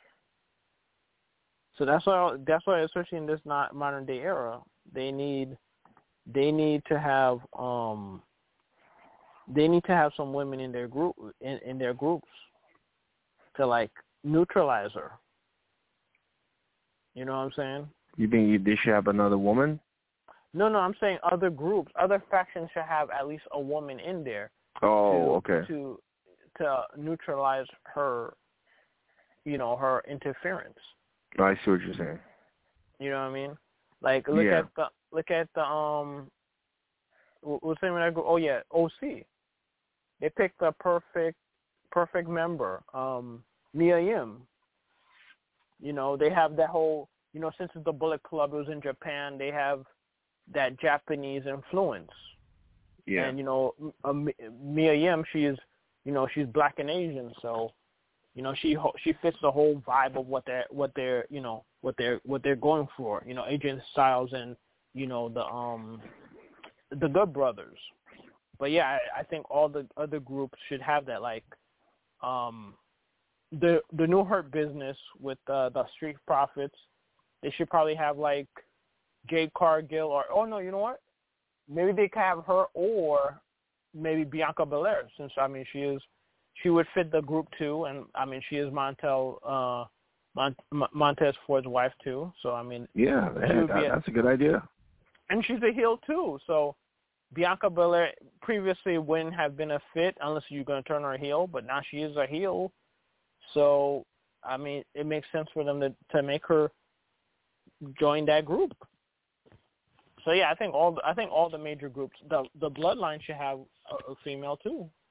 So that's why that's why especially in this not modern day era, they need they need to have um they need to have some women in their group in, in their groups to like neutralize her. You know what I'm saying? You think they should have another woman? No, no, I'm saying other groups, other factions should have at least a woman in there. Oh, to, okay. To to neutralize her, you know, her interference. Oh, I see what you're saying. You know what I mean? Like look yeah. at the look at the um. What's the name of that group? Oh yeah, O C. They picked the perfect perfect member. Um. Mia Yim. You know, they have that whole, you know, since the Bullet Club was in Japan, they have that Japanese influence. Yeah. And, you know, uh, Mia Yim, she's, you know, she's black and Asian, so, you know, she she fits the whole vibe of what they're, what they're, you know, what they're, what they're going for. You know, A J Styles and, you know, the, um, the Good Brothers. But, yeah, I, I think all the other groups should have that, like, um, The the new Hurt Business with uh, the Street Profits, they should probably have like Jade Cargill or oh no, you know what? Maybe they could have her or maybe Bianca Belair, since I mean she is she would fit the group too, and I mean she is Montel uh, Mont- Montez Ford's wife too, so I mean yeah, that, that, a, that's a good idea. And she's a heel too, so Bianca Belair previously wouldn't have been a fit unless you're going to turn her heel, but now she is a heel. So, I mean, it makes sense for them to, to make her join that group. So, yeah, I think all the, I think all the major groups, the the Bloodline should have a, a female too,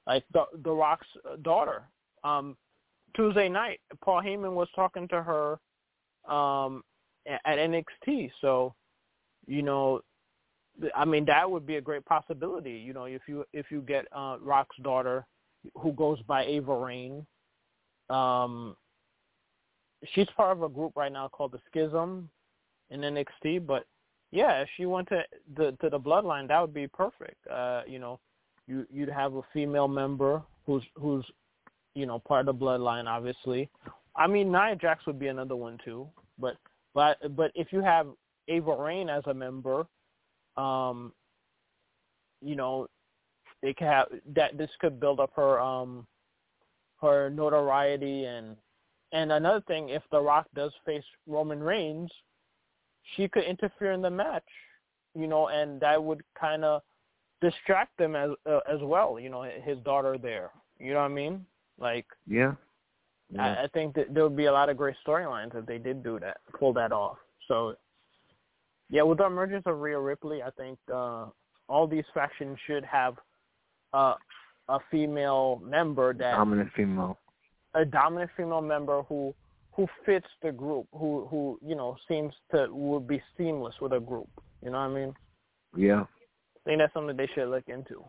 like the the Rock's daughter. Um, Tuesday night, Paul Heyman was talking to her um, at N X T. So, you know, I mean, that would be a great possibility. You know, if you if you get uh, Rock's daughter, who goes by Ava Raine, um, she's part of a group right now called the Schism in N X T. But yeah, if she went to the to the Bloodline, that would be perfect. Uh, you know, you you'd have a female member who's who's you know, part of the Bloodline, obviously. I mean, Nia Jax would be another one too. But but but if you have Ava Raine as a member, um, you know, they could have that. This could build up her um her notoriety and and another thing. If The Rock does face Roman Reigns, she could interfere in the match, you know, and that would kind of distract them as uh, as well. You know, his daughter there. You know what I mean? Like, yeah, yeah. I, I think that there would be a lot of great storylines if they did do that, pull that off. So, yeah, with the emergence of Rhea Ripley, I think uh, all these factions should have uh, a female member that dominant female, a dominant female member who who fits the group, who who you know seems to would be seamless with a group. You know what I mean? Yeah. I think that's something they should look into.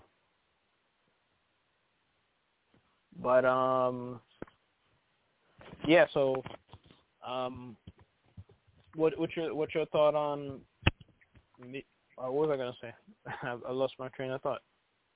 But um, yeah. So, um, what what's your what's your thought on? Me, uh, what was I gonna say? I, I lost my train of thought.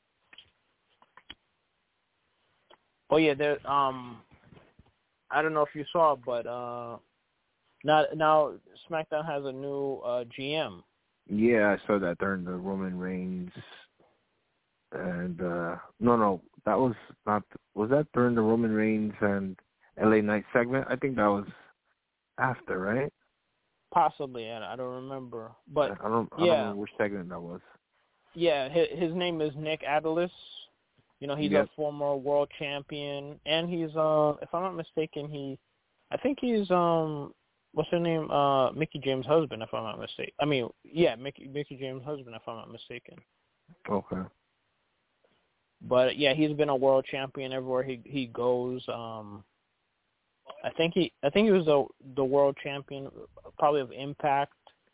Oh yeah, there. Um, I don't know if you saw, but uh, now now SmackDown has a new uh, G M. Yeah, I saw that during the Roman Reigns. And uh no, no, that was not. Was that during the Roman Reigns and L A Knight segment? I think that was after, right? Possibly, I I don't remember, but I don't. I yeah, don't remember which segment that was. Yeah, his, his name is Nick Adolis. You know, he's yep. a former world champion, and he's uh, if I'm not mistaken, he, I think he's um, what's her name? Uh, Mickie James' husband, if I'm not mistaken. I mean, yeah, Mickie Mickie James' husband, if I'm not mistaken. Okay. But yeah, he's been a world champion everywhere he he goes. Um, I think he I think he was the the world champion probably of Impact.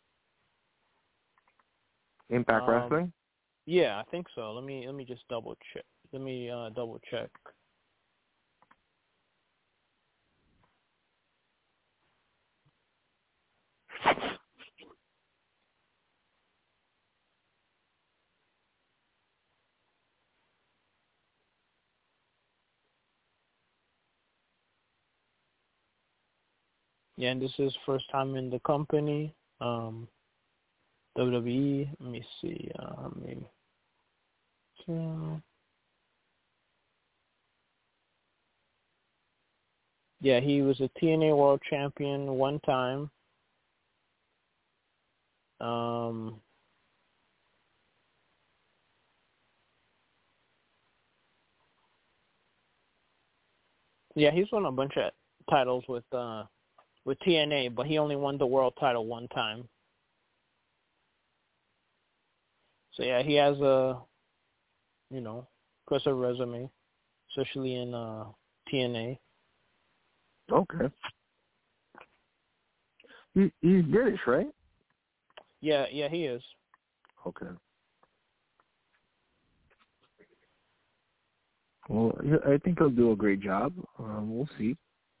Impact um, Wrestling? Yeah, I think so. Let me let me just double check. Let me uh, double check. Yeah, and this is first time in the company. Um, W W E. Let me see. Uh, maybe. So, yeah, he was a T N A World Champion one time. Um, yeah, he's won a bunch of titles with uh, with T N A, but he only won the world title one time. So yeah, he has a, you know, impressive resume, especially in uh, T N A. Okay. He, he's British, right? Yeah, yeah, he is. Okay. Well, I think he'll do a great job. Um, we'll see.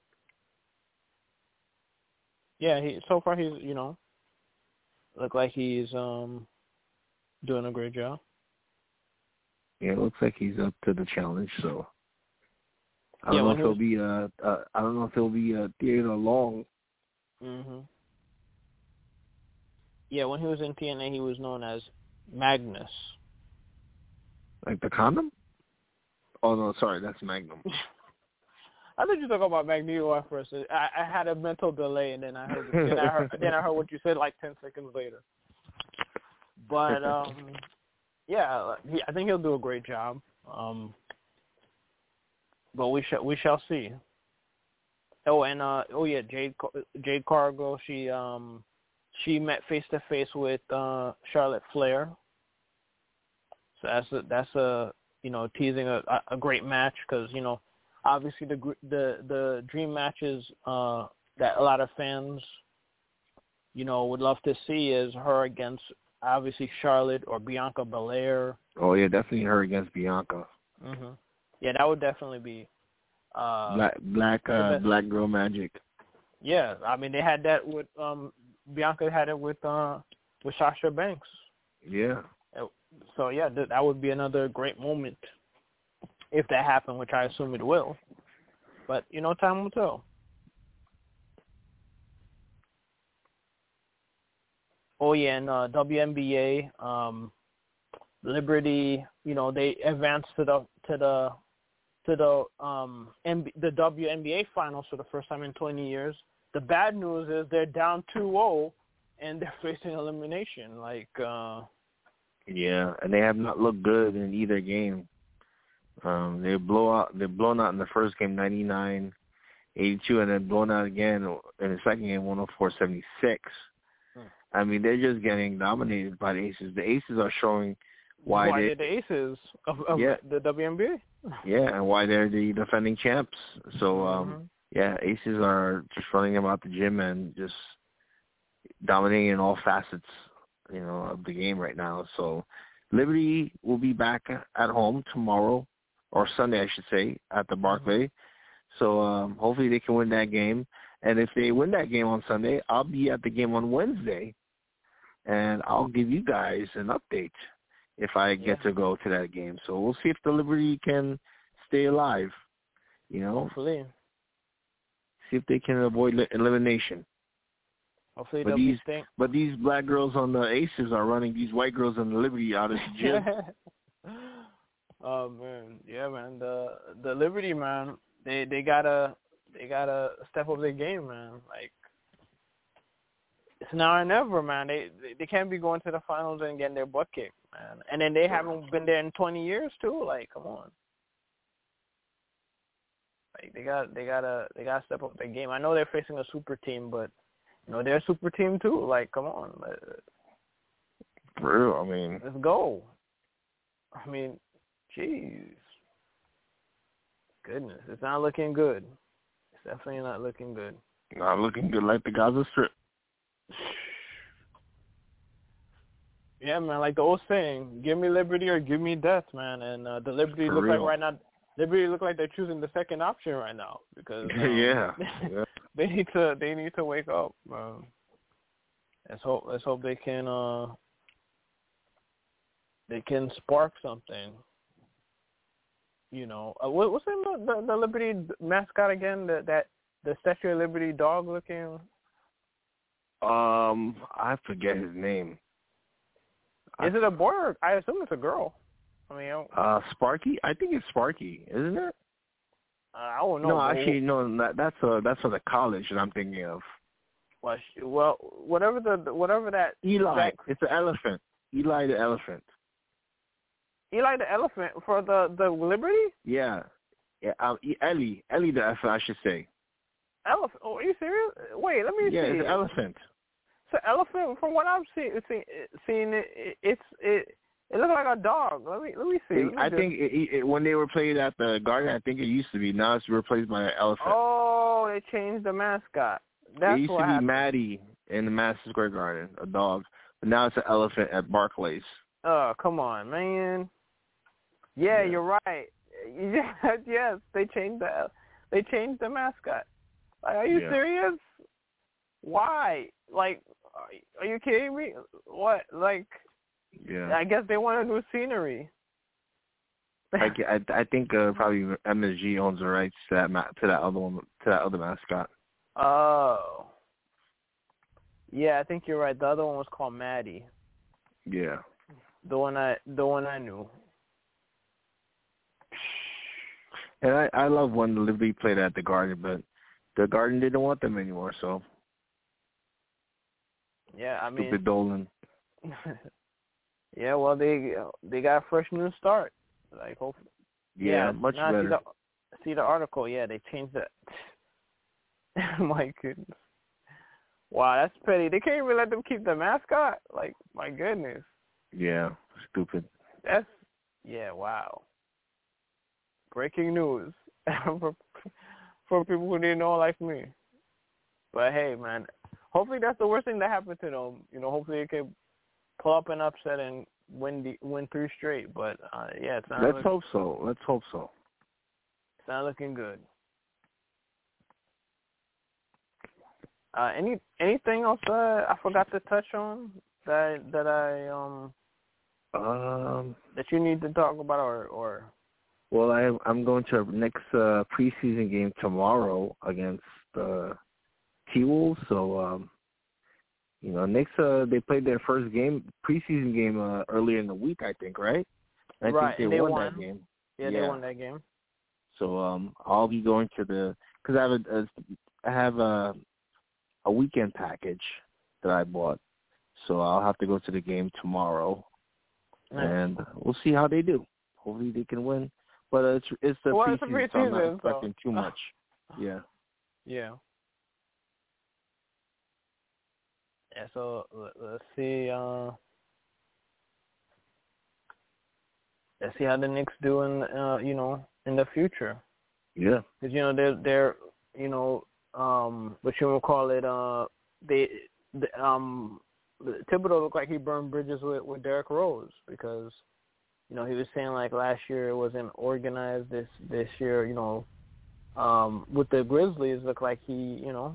Yeah, he so far he's you know, look like he's um doing a great job. Yeah, it looks like he's up to the challenge. So I don't Yeah, know when if he he'll was, be uh, uh I don't know if he'll be uh theater long. mhm. Yeah, when he was in T N A, he was known as Magnus. Like the condom? Oh no, sorry, that's Magnum. I thought you were talking about Magneto at first. I, I had a mental delay, and then I heard, then I heard, then I heard what you said like ten seconds later. But um, yeah, he, I think he'll do a great job. Um, but we shall we shall see. Oh, and uh, oh yeah, Jade Jade Cargill. She um, she met face to face with uh, Charlotte Flair. So that's a that's a you know, teasing a, a great match because, you know, obviously the the the dream matches uh, that a lot of fans, you know, would love to see is her against obviously Charlotte or Bianca Belair. Oh yeah, definitely her against Bianca. Mhm. Yeah, that would definitely be uh, black black uh, black girl magic. Yeah, I mean they had that with um, Bianca had it with uh, with Sasha Banks. Yeah. So yeah, th- that would be another great moment if that happened, which I assume it will. But you know, time will tell. Oh yeah, and uh, W N B A, um, Liberty, you know, they advanced to the to the to the um M- the W N B A finals for the first time in twenty years. The bad news is they're down two oh and they're facing elimination. Like, uh, yeah, and they have not looked good in either game. Um, they blow out, they're blown out in the first game, ninety-nine eighty-two, and then blown out again in the second game, one oh four seventy-six. Hmm. I mean, they're just getting dominated by the Aces. The Aces are showing why, why they, they're the Aces of, of yeah. the W N B A. Yeah, and why they're the defending champs. So, um, mm-hmm. yeah, Aces are just running about the gym and just dominating in all facets, you know, of the game right now. So Liberty will be back at home tomorrow, or Sunday, I should say, at the Barclay. Mm-hmm. So um, hopefully they can win that game. And if they win that game on Sunday, I'll be at the game on Wednesday, and I'll give you guys an update if I get yeah. to go to that game. So we'll see if the Liberty can stay alive, you know. Hopefully. See if they can avoid elimination. Hopefully but they'll these, be staying. But these black girls on the Aces are running these white girls on the Liberty out of the gym. Oh man, yeah, man. The the Liberty, man. They they gotta they gotta step up their game, man. Like it's now or never, man. They they can't be going to the finals and getting their butt kicked, man. And then they haven't been there in twenty years too. Like, come on. Like they got they gotta they gotta step up their game. I know they're facing a super team, but you know they're a super team too. Like, come on. For real, I mean, let's go. I mean, jeez. Goodness, it's not looking good. It's definitely not looking good. Not looking good like the Gaza Strip. Yeah, man, like the old saying, give me liberty or give me death, man. And uh, the Liberty For look real. like right now, Liberty look like they're choosing the second option right now because um, yeah. yeah, they need to they need to wake up. Um, let's hope let's hope they can uh, they can spark something. You know, uh, what, what's the, name of the the Liberty mascot again? The, that the Statue of Liberty dog looking. Um, I forget his name. Is I, it a boy or I assume it's a girl? I mean, I don't, uh, Sparky. I think it's Sparky, isn't it? I don't know. No, actually, no. That, that's a that's for the college that I'm thinking of. Well, well, whatever the whatever that Eli. That, it's an elephant. Eli the elephant. Eli the elephant for the, the Liberty? Yeah. Yeah, um, Ellie. Ellie the elephant, I should say. Elephant? Oh, are you serious? Wait, let me yeah, see. Yeah, it's an elephant. It's an elephant. From what I'm seeing, seeing, seeing it, it, it's it. It looks like a dog. Let me let me see. Let me I just... think it, it, when they were played at the Garden, I think it used to be. Now it's replaced by an elephant. Oh, they changed the mascot. That's it used what to be happened. Maddie in the Madison Square Garden, a dog. But now it's an elephant at Barclays. Oh, come on, man. Yeah, yeah. you're right. Yes, yes, they changed the they changed the mascot. Like, are you yeah. serious? Why? Like, are you kidding me? What? Like, yeah. I guess they want to do scenery. I, I, I think uh, probably M S G owns the rights to that ma- to that other one to that other mascot. Oh. Yeah, I think you're right. The other one was called Maddie. Yeah. The one I the one I knew. And I, I love when the Liberty played at the Garden, but the Garden didn't want them anymore, so. Yeah, I mean. Stupid Dolan. Yeah, well, they they got a fresh new start. Like, hopefully. Yeah, yeah much now better. See the, see the article. Yeah, they changed it. My goodness. Wow, that's petty. They can't even let them keep the mascot? Like, my goodness. Yeah, stupid. That's, yeah, wow. breaking news for, for people who didn't know like me. But hey, man, hopefully that's the worst thing that happened to them. You know, hopefully it can pull up an upset and win the, win three straight. But uh, yeah, it's not. Let's look, hope so. Let's hope so. It's not looking good. Uh, any anything else uh, I forgot to touch on that that I um um that you need to talk about or or well I I'm going to our next uh, preseason game tomorrow against uh, T-Wolves. So um you know, Knicks uh, they played their first game preseason game uh, earlier in the week, I think, right? I right, think they, and they won, won that game. Yeah, yeah, they won that game. So um I'll be going to the because I have a, a I have a a weekend package that I bought. So I'll have to go to the game tomorrow, Nice. and we'll see how they do. Hopefully they can win. But uh, it's it's the well, preseason, it's a preseason, so I'm not expecting so. too much. Yeah. Yeah. Yeah. So let's see. Uh, let's see how the Knicks do in uh, you know in the future. Yeah. Because you know they're they're you know um what you would call it uh they the, um Thibodeau looked like he burned bridges with with Derrick Rose because you know he was saying like last year it wasn't organized. This this year you know um with the Grizzlies looked like he you know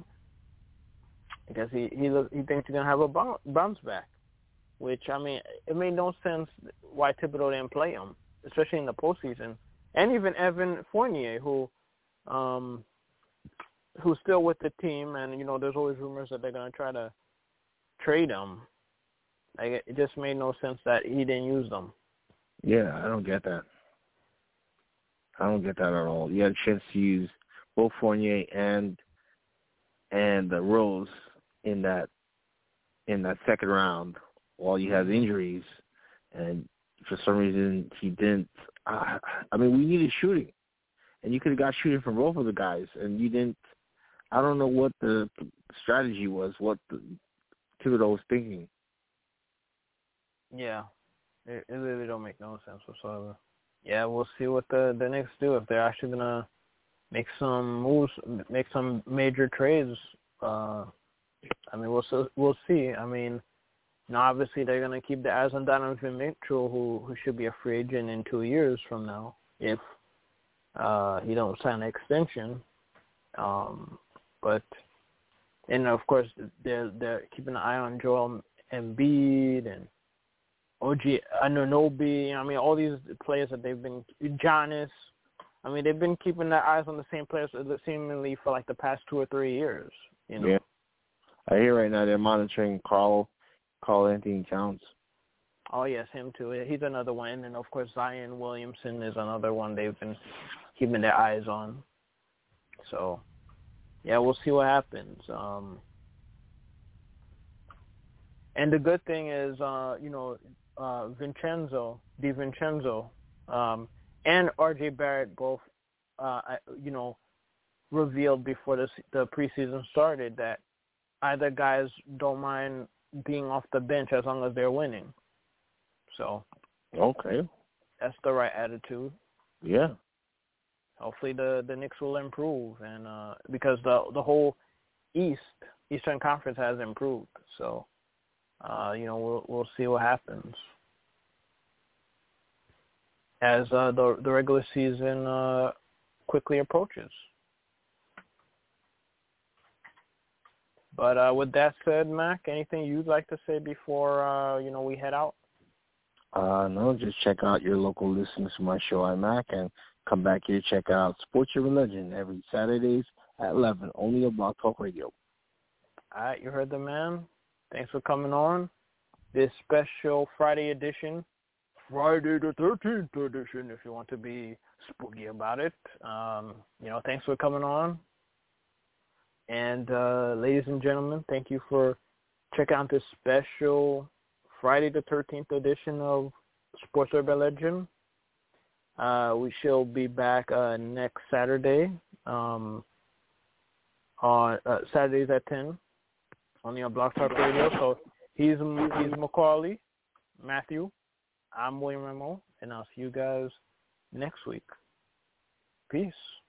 I guess he he look, he thinks he's gonna have a bounce, bounce back, which I mean it made no sense why Thibodeau didn't play him, especially in the postseason, and even Evan Fournier who um who's still with the team, and you know there's always rumors that they're gonna try to trade him. Like it just made no sense that he didn't use them. Yeah, I don't get that. I don't get that at all. You had a chance to use both Fournier and and the Rose in that in that second round while you had injuries, and for some reason he didn't. Uh, I mean, we needed shooting, and you could have got shooting from both of the guys, and you didn't. I don't know what the strategy was, what the Thibodeau was thinking. Yeah, it, it really don't make no sense whatsoever. Yeah, we'll see what the the Knicks do if they're actually gonna make some moves, make some major trades. Uh, I mean, we'll we'll see. I mean, now obviously they're gonna keep their eyes on Donovan Mitchell, who who should be a free agent in two years from now if uh, he don't sign an extension. Um, but and of course they're they're keeping an eye on Joel Embiid and O G Anunoby. I mean, all these players that they've been Giannis. I mean, they've been keeping their eyes on the same players seemingly for like the past two or three years. You know? Yeah, I hear right now they're monitoring Carl, Carl Anthony Towns. Oh yes, him too. He's another one, and of course Zion Williamson is another one they've been keeping their eyes on. So, yeah, we'll see what happens. Um, and the good thing is, uh, you know, uh, Vincenzo, DiVincenzo, um, and R J Barrett both, uh, you know, revealed before the, the preseason started that either guys don't mind being off the bench as long as they're winning. So, okay, that's the right attitude. Yeah. Hopefully the, the Knicks will improve, and uh, because the the whole East Eastern Conference has improved, so uh, you know we'll we'll see what happens as uh, the the regular season uh, quickly approaches. But uh, with that said, Mac, anything you'd like to say before uh, you know we head out? Uh, no, just check out your local listeners to my show, iMac, and come back here to check out Sports Your Religion every Saturdays at eleven, only on Blog Talk Radio. All right, you heard the man. Thanks for coming on this special Friday edition, Friday the thirteenth edition, if you want to be spooky about it. Um, you know, thanks for coming on. And uh, ladies and gentlemen, thank you for checking out this special Friday the thirteenth edition of Sports Urban Legend. Uh, we shall be back uh, next Saturday, um, on uh, Saturdays at ten, only on Blog Talk Radio. So he's he's Macaulay, Matthew, I'm William Remo, and I'll see you guys next week. Peace.